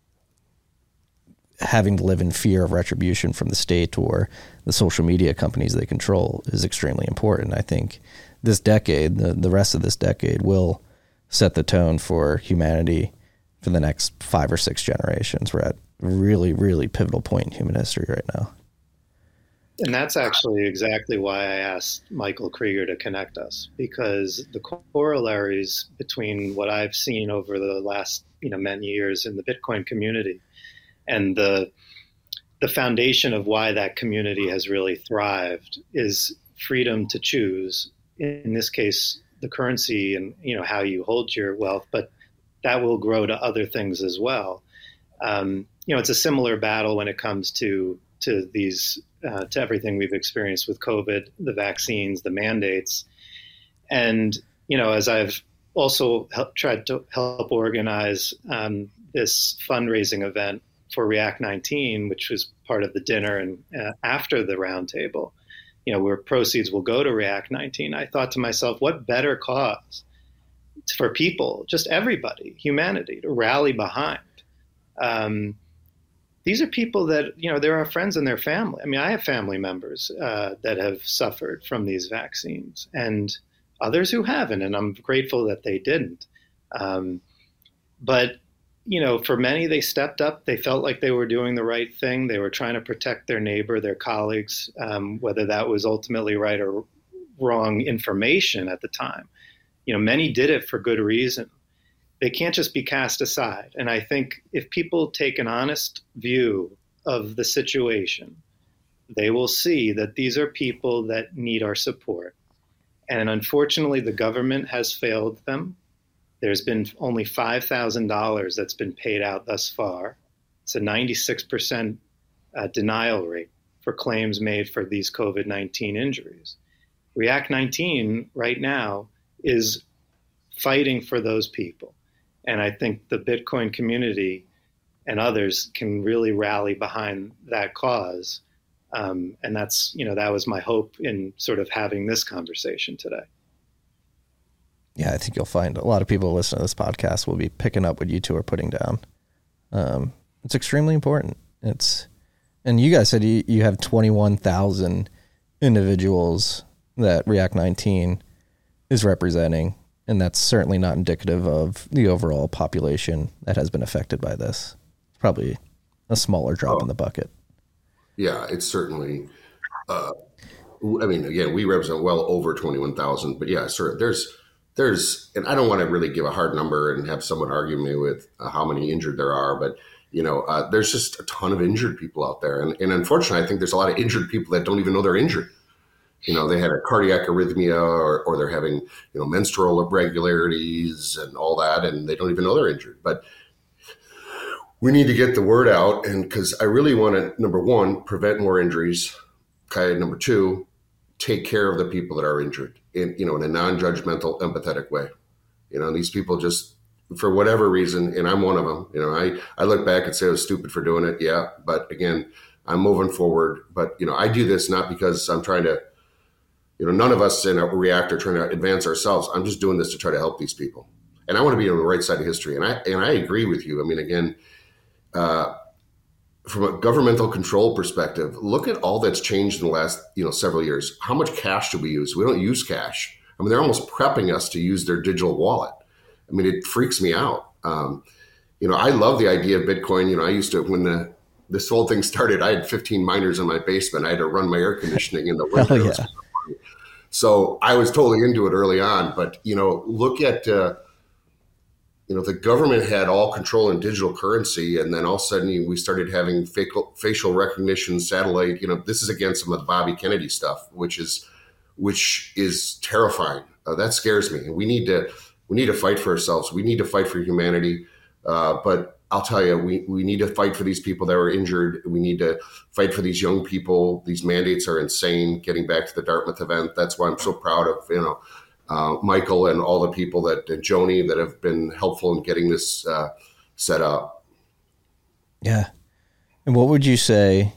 having to live in fear of retribution from the state or the social media companies they control, is extremely important. I think this decade, the, the rest of this decade, will set the tone for humanity for the next five or six generations. We're at a really, really pivotal point in human history right now. And that's actually exactly why I asked Michael Krieger to connect us, because the corollaries between what I've seen over the last, you know, many years in the Bitcoin community and the the foundation of why that community has really thrived is freedom to choose. In this case, the currency and, you know, how you hold your wealth, but that will grow to other things as well. Um, you know, it's a similar battle when it comes to to these uh, to everything we've experienced with COVID, the vaccines, the mandates, and you know, as I've also help, tried to help organize um, this fundraising event for React nineteen, which was part of the dinner and uh, after the roundtable, you know, where proceeds will go to React nineteen. I thought to myself, what better cause for people, just everybody, humanity, to rally behind? Um, these are people that, you know, they're our friends and their family. I mean, I have family members uh, that have suffered from these vaccines and others who haven't, and I'm grateful that they didn't. Um, but, you know, for many, they stepped up. They felt like they were doing the right thing. They were trying to protect their neighbor, their colleagues, um, whether that was ultimately right or wrong information at the time. You know, many did it for good reason. They can't just be cast aside. And I think if people take an honest view of the situation, they will see that these are people that need our support. And unfortunately, the government has failed them. There's been only five thousand dollars that's been paid out thus far. It's a ninety-six percent uh, denial rate for claims made for these COVID nineteen injuries. React nineteen right now is fighting for those people. And I think the Bitcoin community and others can really rally behind that cause. Um, and that's, you know, that was my hope in sort of having this conversation today. Yeah, I think you'll find a lot of people listening to this podcast will be picking up what you two are putting down. Um, it's extremely important. It's, and you guys said you, you have twenty-one thousand individuals that React nineteen is representing. And that's certainly not indicative of the overall population that has been affected by this. It's probably a smaller drop oh. in the bucket. Yeah, it's certainly, uh, I mean, again, we represent well over twenty-one thousand, but yeah, sir, there's, there's, and I don't want to really give a hard number and have someone argue me with uh, how many injured there are, but, you know, uh, there's just a ton of injured people out there. And, and unfortunately, I think there's a lot of injured people that don't even know they're injured. You know, they had a cardiac arrhythmia or, or they're having, you know, menstrual irregularities and all that, and they don't even know they're injured. But we need to get the word out, and because I really want to, number one, prevent more injuries. Okay, number two, take care of the people that are injured in, you know, in a non-judgmental, empathetic way. You know, these people just, for whatever reason, and I'm one of them, you know, I, I look back and say I was stupid for doing it. Yeah. But again, I'm moving forward. But, you know, I do this not because I'm trying to, you know, none of us in a React are trying to advance ourselves. I'm just doing this to try to help these people. And I want to be on the right side of history. And I, and I agree with you. I mean, again, uh, from a governmental control perspective, look at all that's changed in the last, you know, several years. How much cash do we use? We don't use cash. I mean, they're almost prepping us to use their digital wallet. I mean, it freaks me out. Um, you know, I love the idea of Bitcoin. You know, I used to, when the, this whole thing started, I had fifteen miners in my basement. I had to run my air conditioning in the winter. Oh, yeah. So I was totally into it early on, but, you know, look at, uh, you know, the government had all control in digital currency. And then all of a sudden we started having facial, facial recognition, satellite, you know, this is against some of the Bobby Kennedy stuff, which is, which is terrifying. Uh, that scares me. And we need to, we need to fight for ourselves. We need to fight for humanity. Uh, but I'll tell you, we, we need to fight for these people that are injured. We need to fight for these young people. These mandates are insane. Getting back to the Dartmouth event, that's why I'm so proud of, you know, uh, Michael and all the people that, and Joni, that have been helpful in getting this uh, set up. Yeah. And what would you say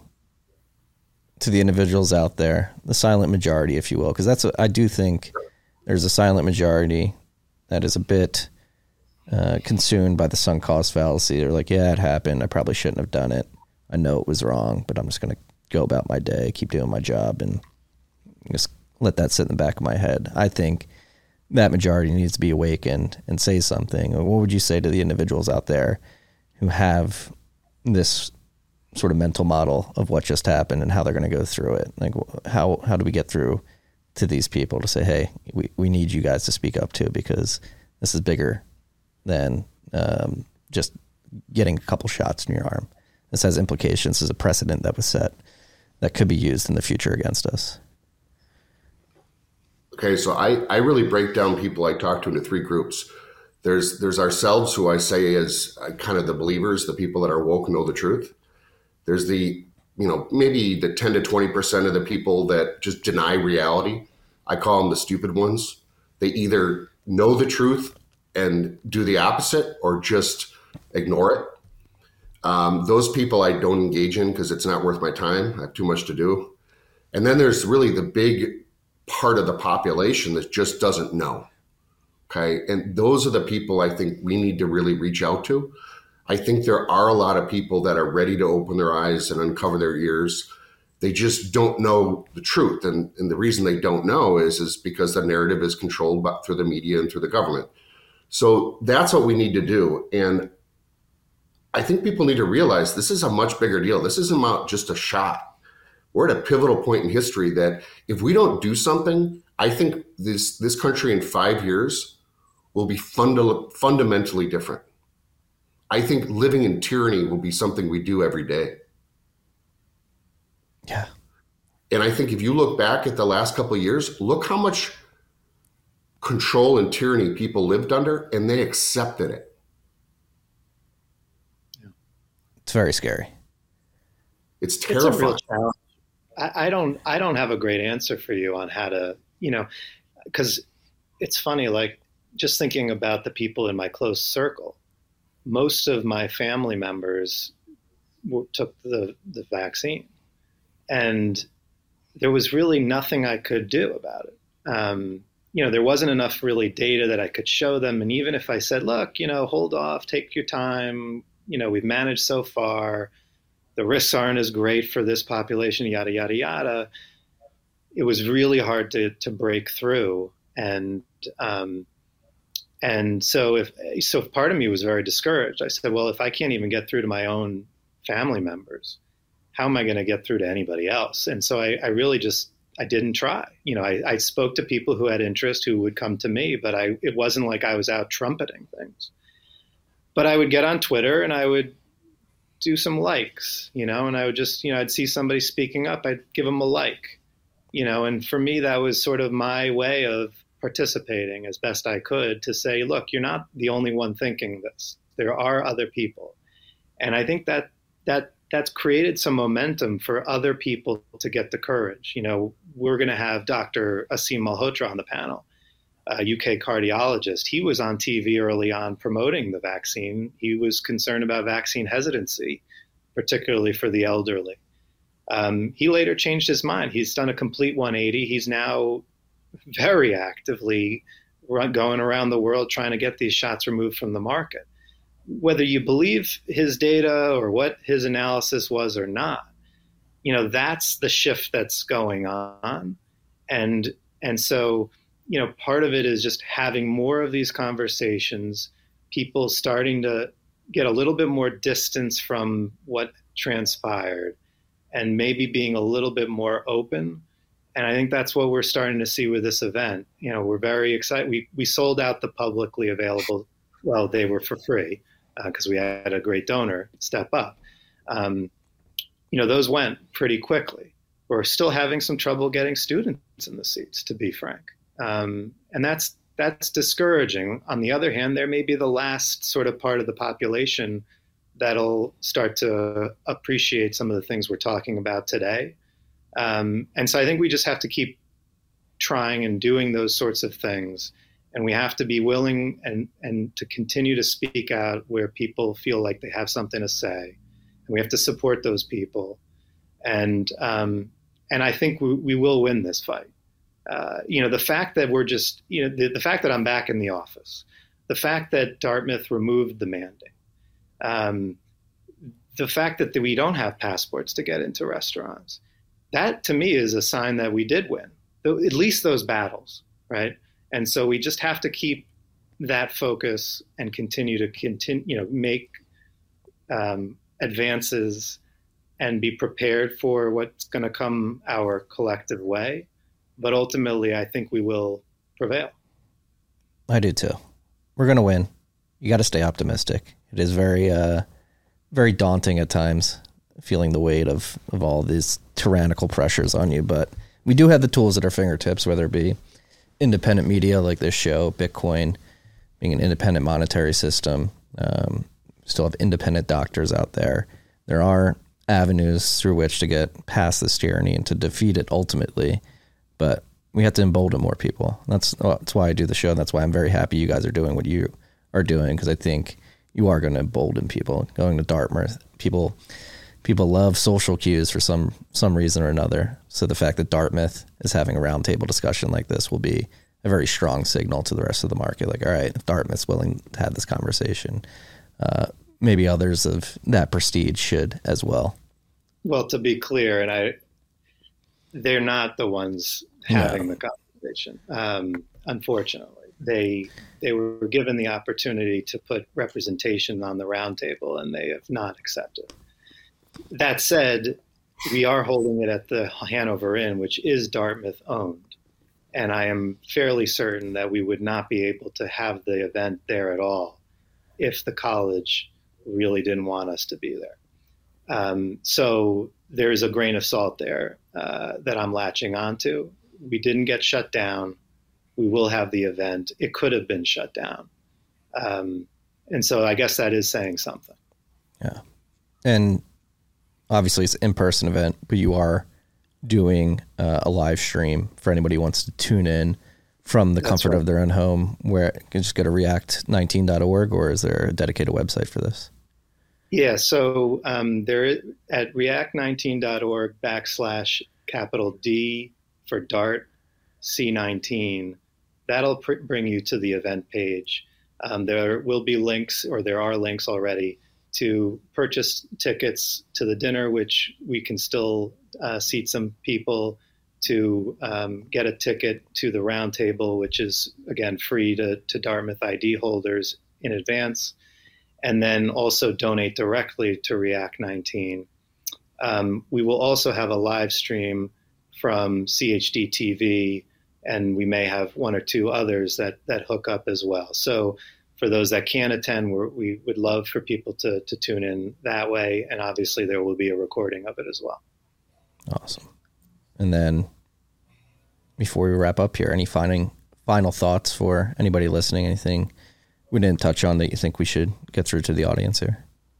to the individuals out there, the silent majority, if you will? Because that's, a, I do think there's a silent majority that is a bit Uh, consumed by the sunk cost fallacy. They're like, yeah, it happened. I probably shouldn't have done it. I know it was wrong, but I'm just going to go about my day, keep doing my job, and just let that sit in the back of my head. I think that majority needs to be awakened and say something. What would you say to the individuals out there who have this sort of mental model of what just happened and how they're going to go through it? Like, how how do we get through to these people to say, hey, we, we need you guys to speak up too, because this is bigger than um, just getting a couple shots in your arm. This has implications. This is a precedent that was set that could be used in the future against us. Okay, so I, I really break down people I talk to into three groups. There's there's ourselves, who I say is kind of the believers, the people that are woke and know the truth. There's the, you know, maybe the ten to twenty percent of the people that just deny reality. I call them the stupid ones. They either know the truth and do the opposite or just ignore it. Um, those people I don't engage in because it's not worth my time. I have too much to do. And then there's really the big part of the population that just doesn't know. Okay. And those are the people I think we need to really reach out to. I think there are a lot of people that are ready to open their eyes and uncover their ears. They just don't know the truth. And, and the reason they don't know is, is because the narrative is controlled by, through the media and through the government. So that's what we need to do. And I think people need to realize this is a much bigger deal. This isn't about just a shot. We're at a pivotal point in history that if we don't do something, I think this, this country in five years will be funda- fundamentally different. I think living in tyranny will be something we do every day. Yeah. And I think if you look back at the last couple of years, look how much control and tyranny people lived under, and they accepted it. It's very scary. It's terrifying. It's a real challenge. I, I don't I don't have a great answer for you on how to, you know, because it's funny, like just thinking about the people in my close circle. Most of my family members w- took the, the vaccine, and there was really nothing I could do about it. Um, you know, there wasn't enough really data that I could show them. And even if I said, look, you know, hold off, take your time, you know, we've managed so far, the risks aren't as great for this population, yada, yada, yada. It was really hard to, to break through. And, um, And so if so if part of me was very discouraged. I said, well, if I can't even get through to my own family members, how am I going to get through to anybody else? And so I, I really just, I didn't try. You know, I, I spoke to people who had interest who would come to me, but I it wasn't like I was out trumpeting things. But I would get on Twitter and I would do some likes, you know, and I would just, you know, I'd see somebody speaking up, I'd give them a like, you know, and for me, that was sort of my way of participating as best I could to say, look, you're not the only one thinking this. There are other people. And I think that that that's created some momentum for other people to get the courage. You know, we're going to have Doctor Asim Malhotra on the panel, a U K cardiologist. He was on T V early on promoting the vaccine. He was concerned about vaccine hesitancy, particularly for the elderly. Um, he later changed his mind. He's done a complete one eighty. He's now very actively run, going around the world trying to get these shots removed from the market. Whether you believe his data or what his analysis was or not, you know, that's the shift that's going on. And, and so, you know, part of it is just having more of these conversations, people starting to get a little bit more distance from what transpired and maybe being a little bit more open. And I think that's what we're starting to see with this event. You know, we're very excited. We we sold out the publicly available. Well, they were for free because uh, we had a great donor step up. Um, you know, those went pretty quickly. We're still having some trouble getting students in the seats, to be frank. Um, and that's that's discouraging. On the other hand, there may be the last sort of part of the population that'll start to appreciate some of the things we're talking about today. Um, and so I think we just have to keep trying and doing those sorts of things. And we have to be willing and, and to continue to speak out where people feel like they have something to say. And we have to support those people. And um, and I think we, we will win this fight. Uh, you know, the fact that we're just, you know, the, the fact that I'm back in the office, the fact that Dartmouth removed the mandate, um, the fact that we don't have passports to get into restaurants, that to me is a sign that we did win, at least those battles, right? And so we just have to keep that focus and continue to continue, you know, make um, advances and be prepared for what's going to come our collective way. But ultimately, I think we will prevail. I do too. We're going to win. You got to stay optimistic. It is very, uh, very daunting at times, feeling the weight of, of all these tyrannical pressures on you. But we do have the tools at our fingertips, whether it be independent media like this show, Bitcoin, being an independent monetary system. Um, still have independent doctors out there. There are avenues through which to get past this tyranny and to defeat it ultimately, but we have to embolden more people. That's that's why I do the show. That's why I'm very happy you guys are doing what you are doing, because I think you are going to embolden people. Going to Dartmouth, people people love social cues for some some reason or another. So the fact that Dartmouth is having a roundtable discussion like this will be a very strong signal to the rest of the market. Like, all right, if Dartmouth's willing to have this conversation, uh, maybe others of that prestige should as well. Well, to be clear, and I, they're not the ones having no. the conversation. Um, unfortunately, they they were given the opportunity to put representation on the roundtable, and they have not accepted. That said, we are holding it at the Hanover Inn, which is Dartmouth owned. And I am fairly certain that we would not be able to have the event there at all if the college really didn't want us to be there. Um, so there's a grain of salt there uh, that I'm latching onto. We didn't get shut down. We will have the event. It could have been shut down. Um, and so I guess that is saying something. Yeah. And obviously it's an in-person event, but you are doing uh, a live stream for anybody who wants to tune in from the That's comfort right. of their own home, where you can just go to react nineteen dot org, or is there a dedicated website for this? Yeah, so um, there at react nineteen dot org backslash capital D for Dart C nineteen. That'll pr- bring you to the event page. Um, there will be links, or there are links already, to purchase tickets to the dinner, which we can still uh, seat some people, to um, get a ticket to the roundtable, which is, again, free to, to Dartmouth I D holders in advance, and then also donate directly to React nineteen. Um, we will also have a live stream from C H D T V, and we may have one or two others that, that hook up as well. So for those that can't attend, we're, we would love for people to, to tune in that way. And obviously there will be a recording of it as well. Awesome. And then before we wrap up here, any final, final thoughts for anybody listening? Anything we didn't touch on that you think we should get through to the audience here?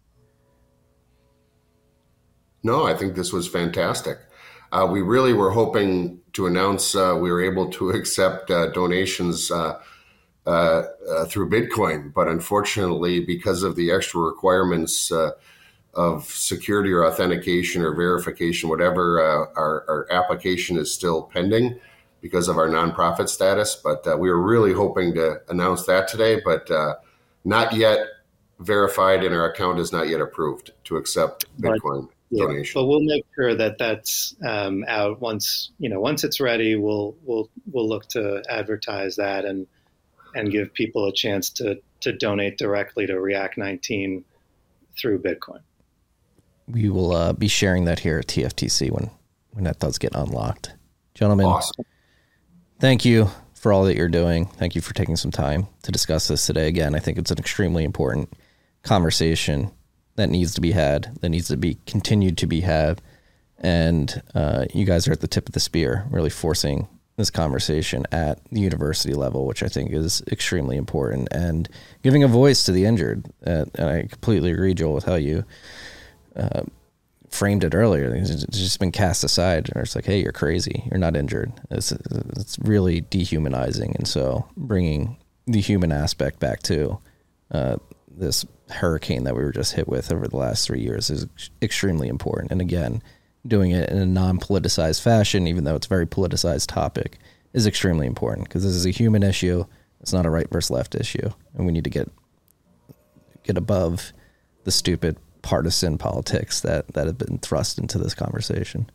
No, I think this was fantastic. Uh, we really were hoping to announce uh, we were able to accept uh, donations uh, uh, uh, through Bitcoin, but unfortunately, because of the extra requirements uh, of security or authentication or verification, whatever, uh, our, our application is still pending because of our nonprofit status. But uh, we were really hoping to announce that today, but uh, not yet verified, and our account is not yet approved to accept Bitcoin. But- Yeah, but we'll make sure that that's um, out once you know once it's ready. We'll we'll we'll look to advertise that and and give people a chance to to donate directly to React nineteen through Bitcoin. We will uh, be sharing that here at T F T C when when that does get unlocked, gentlemen. Awesome. Thank you for all that you're doing. Thank you for taking some time to discuss this today. Again, I think it's an extremely important conversation that needs to be had, that needs to be continued to be had. And uh, you guys are at the tip of the spear, really forcing this conversation at the university level, which I think is extremely important, and giving a voice to the injured. Uh, and I completely agree, Joel, with how you uh, framed it earlier. It's just been cast aside. Or it's like, hey, you're crazy. You're not injured. It's, it's really dehumanizing. And so bringing the human aspect back to uh, this hurricane that we were just hit with over the last three years is extremely important. And again, doing it in a non-politicized fashion, even though it's a very politicized topic, is extremely important, because this is a human issue. It's not a right versus left issue. And we need to get get above the stupid partisan politics that, that have been thrust into this conversation.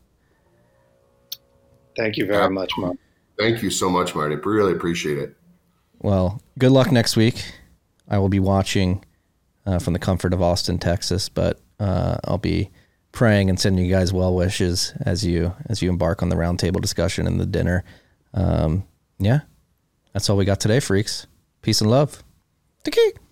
Thank you very much, Mark. Thank you so much, Marty. Really appreciate it. Well, good luck next week. I will be watching Uh, from the comfort of Austin, Texas, but uh, I'll be praying and sending you guys well wishes as you as you embark on the roundtable discussion and the dinner. Um, yeah, that's all we got today, freaks. Peace and love. The key.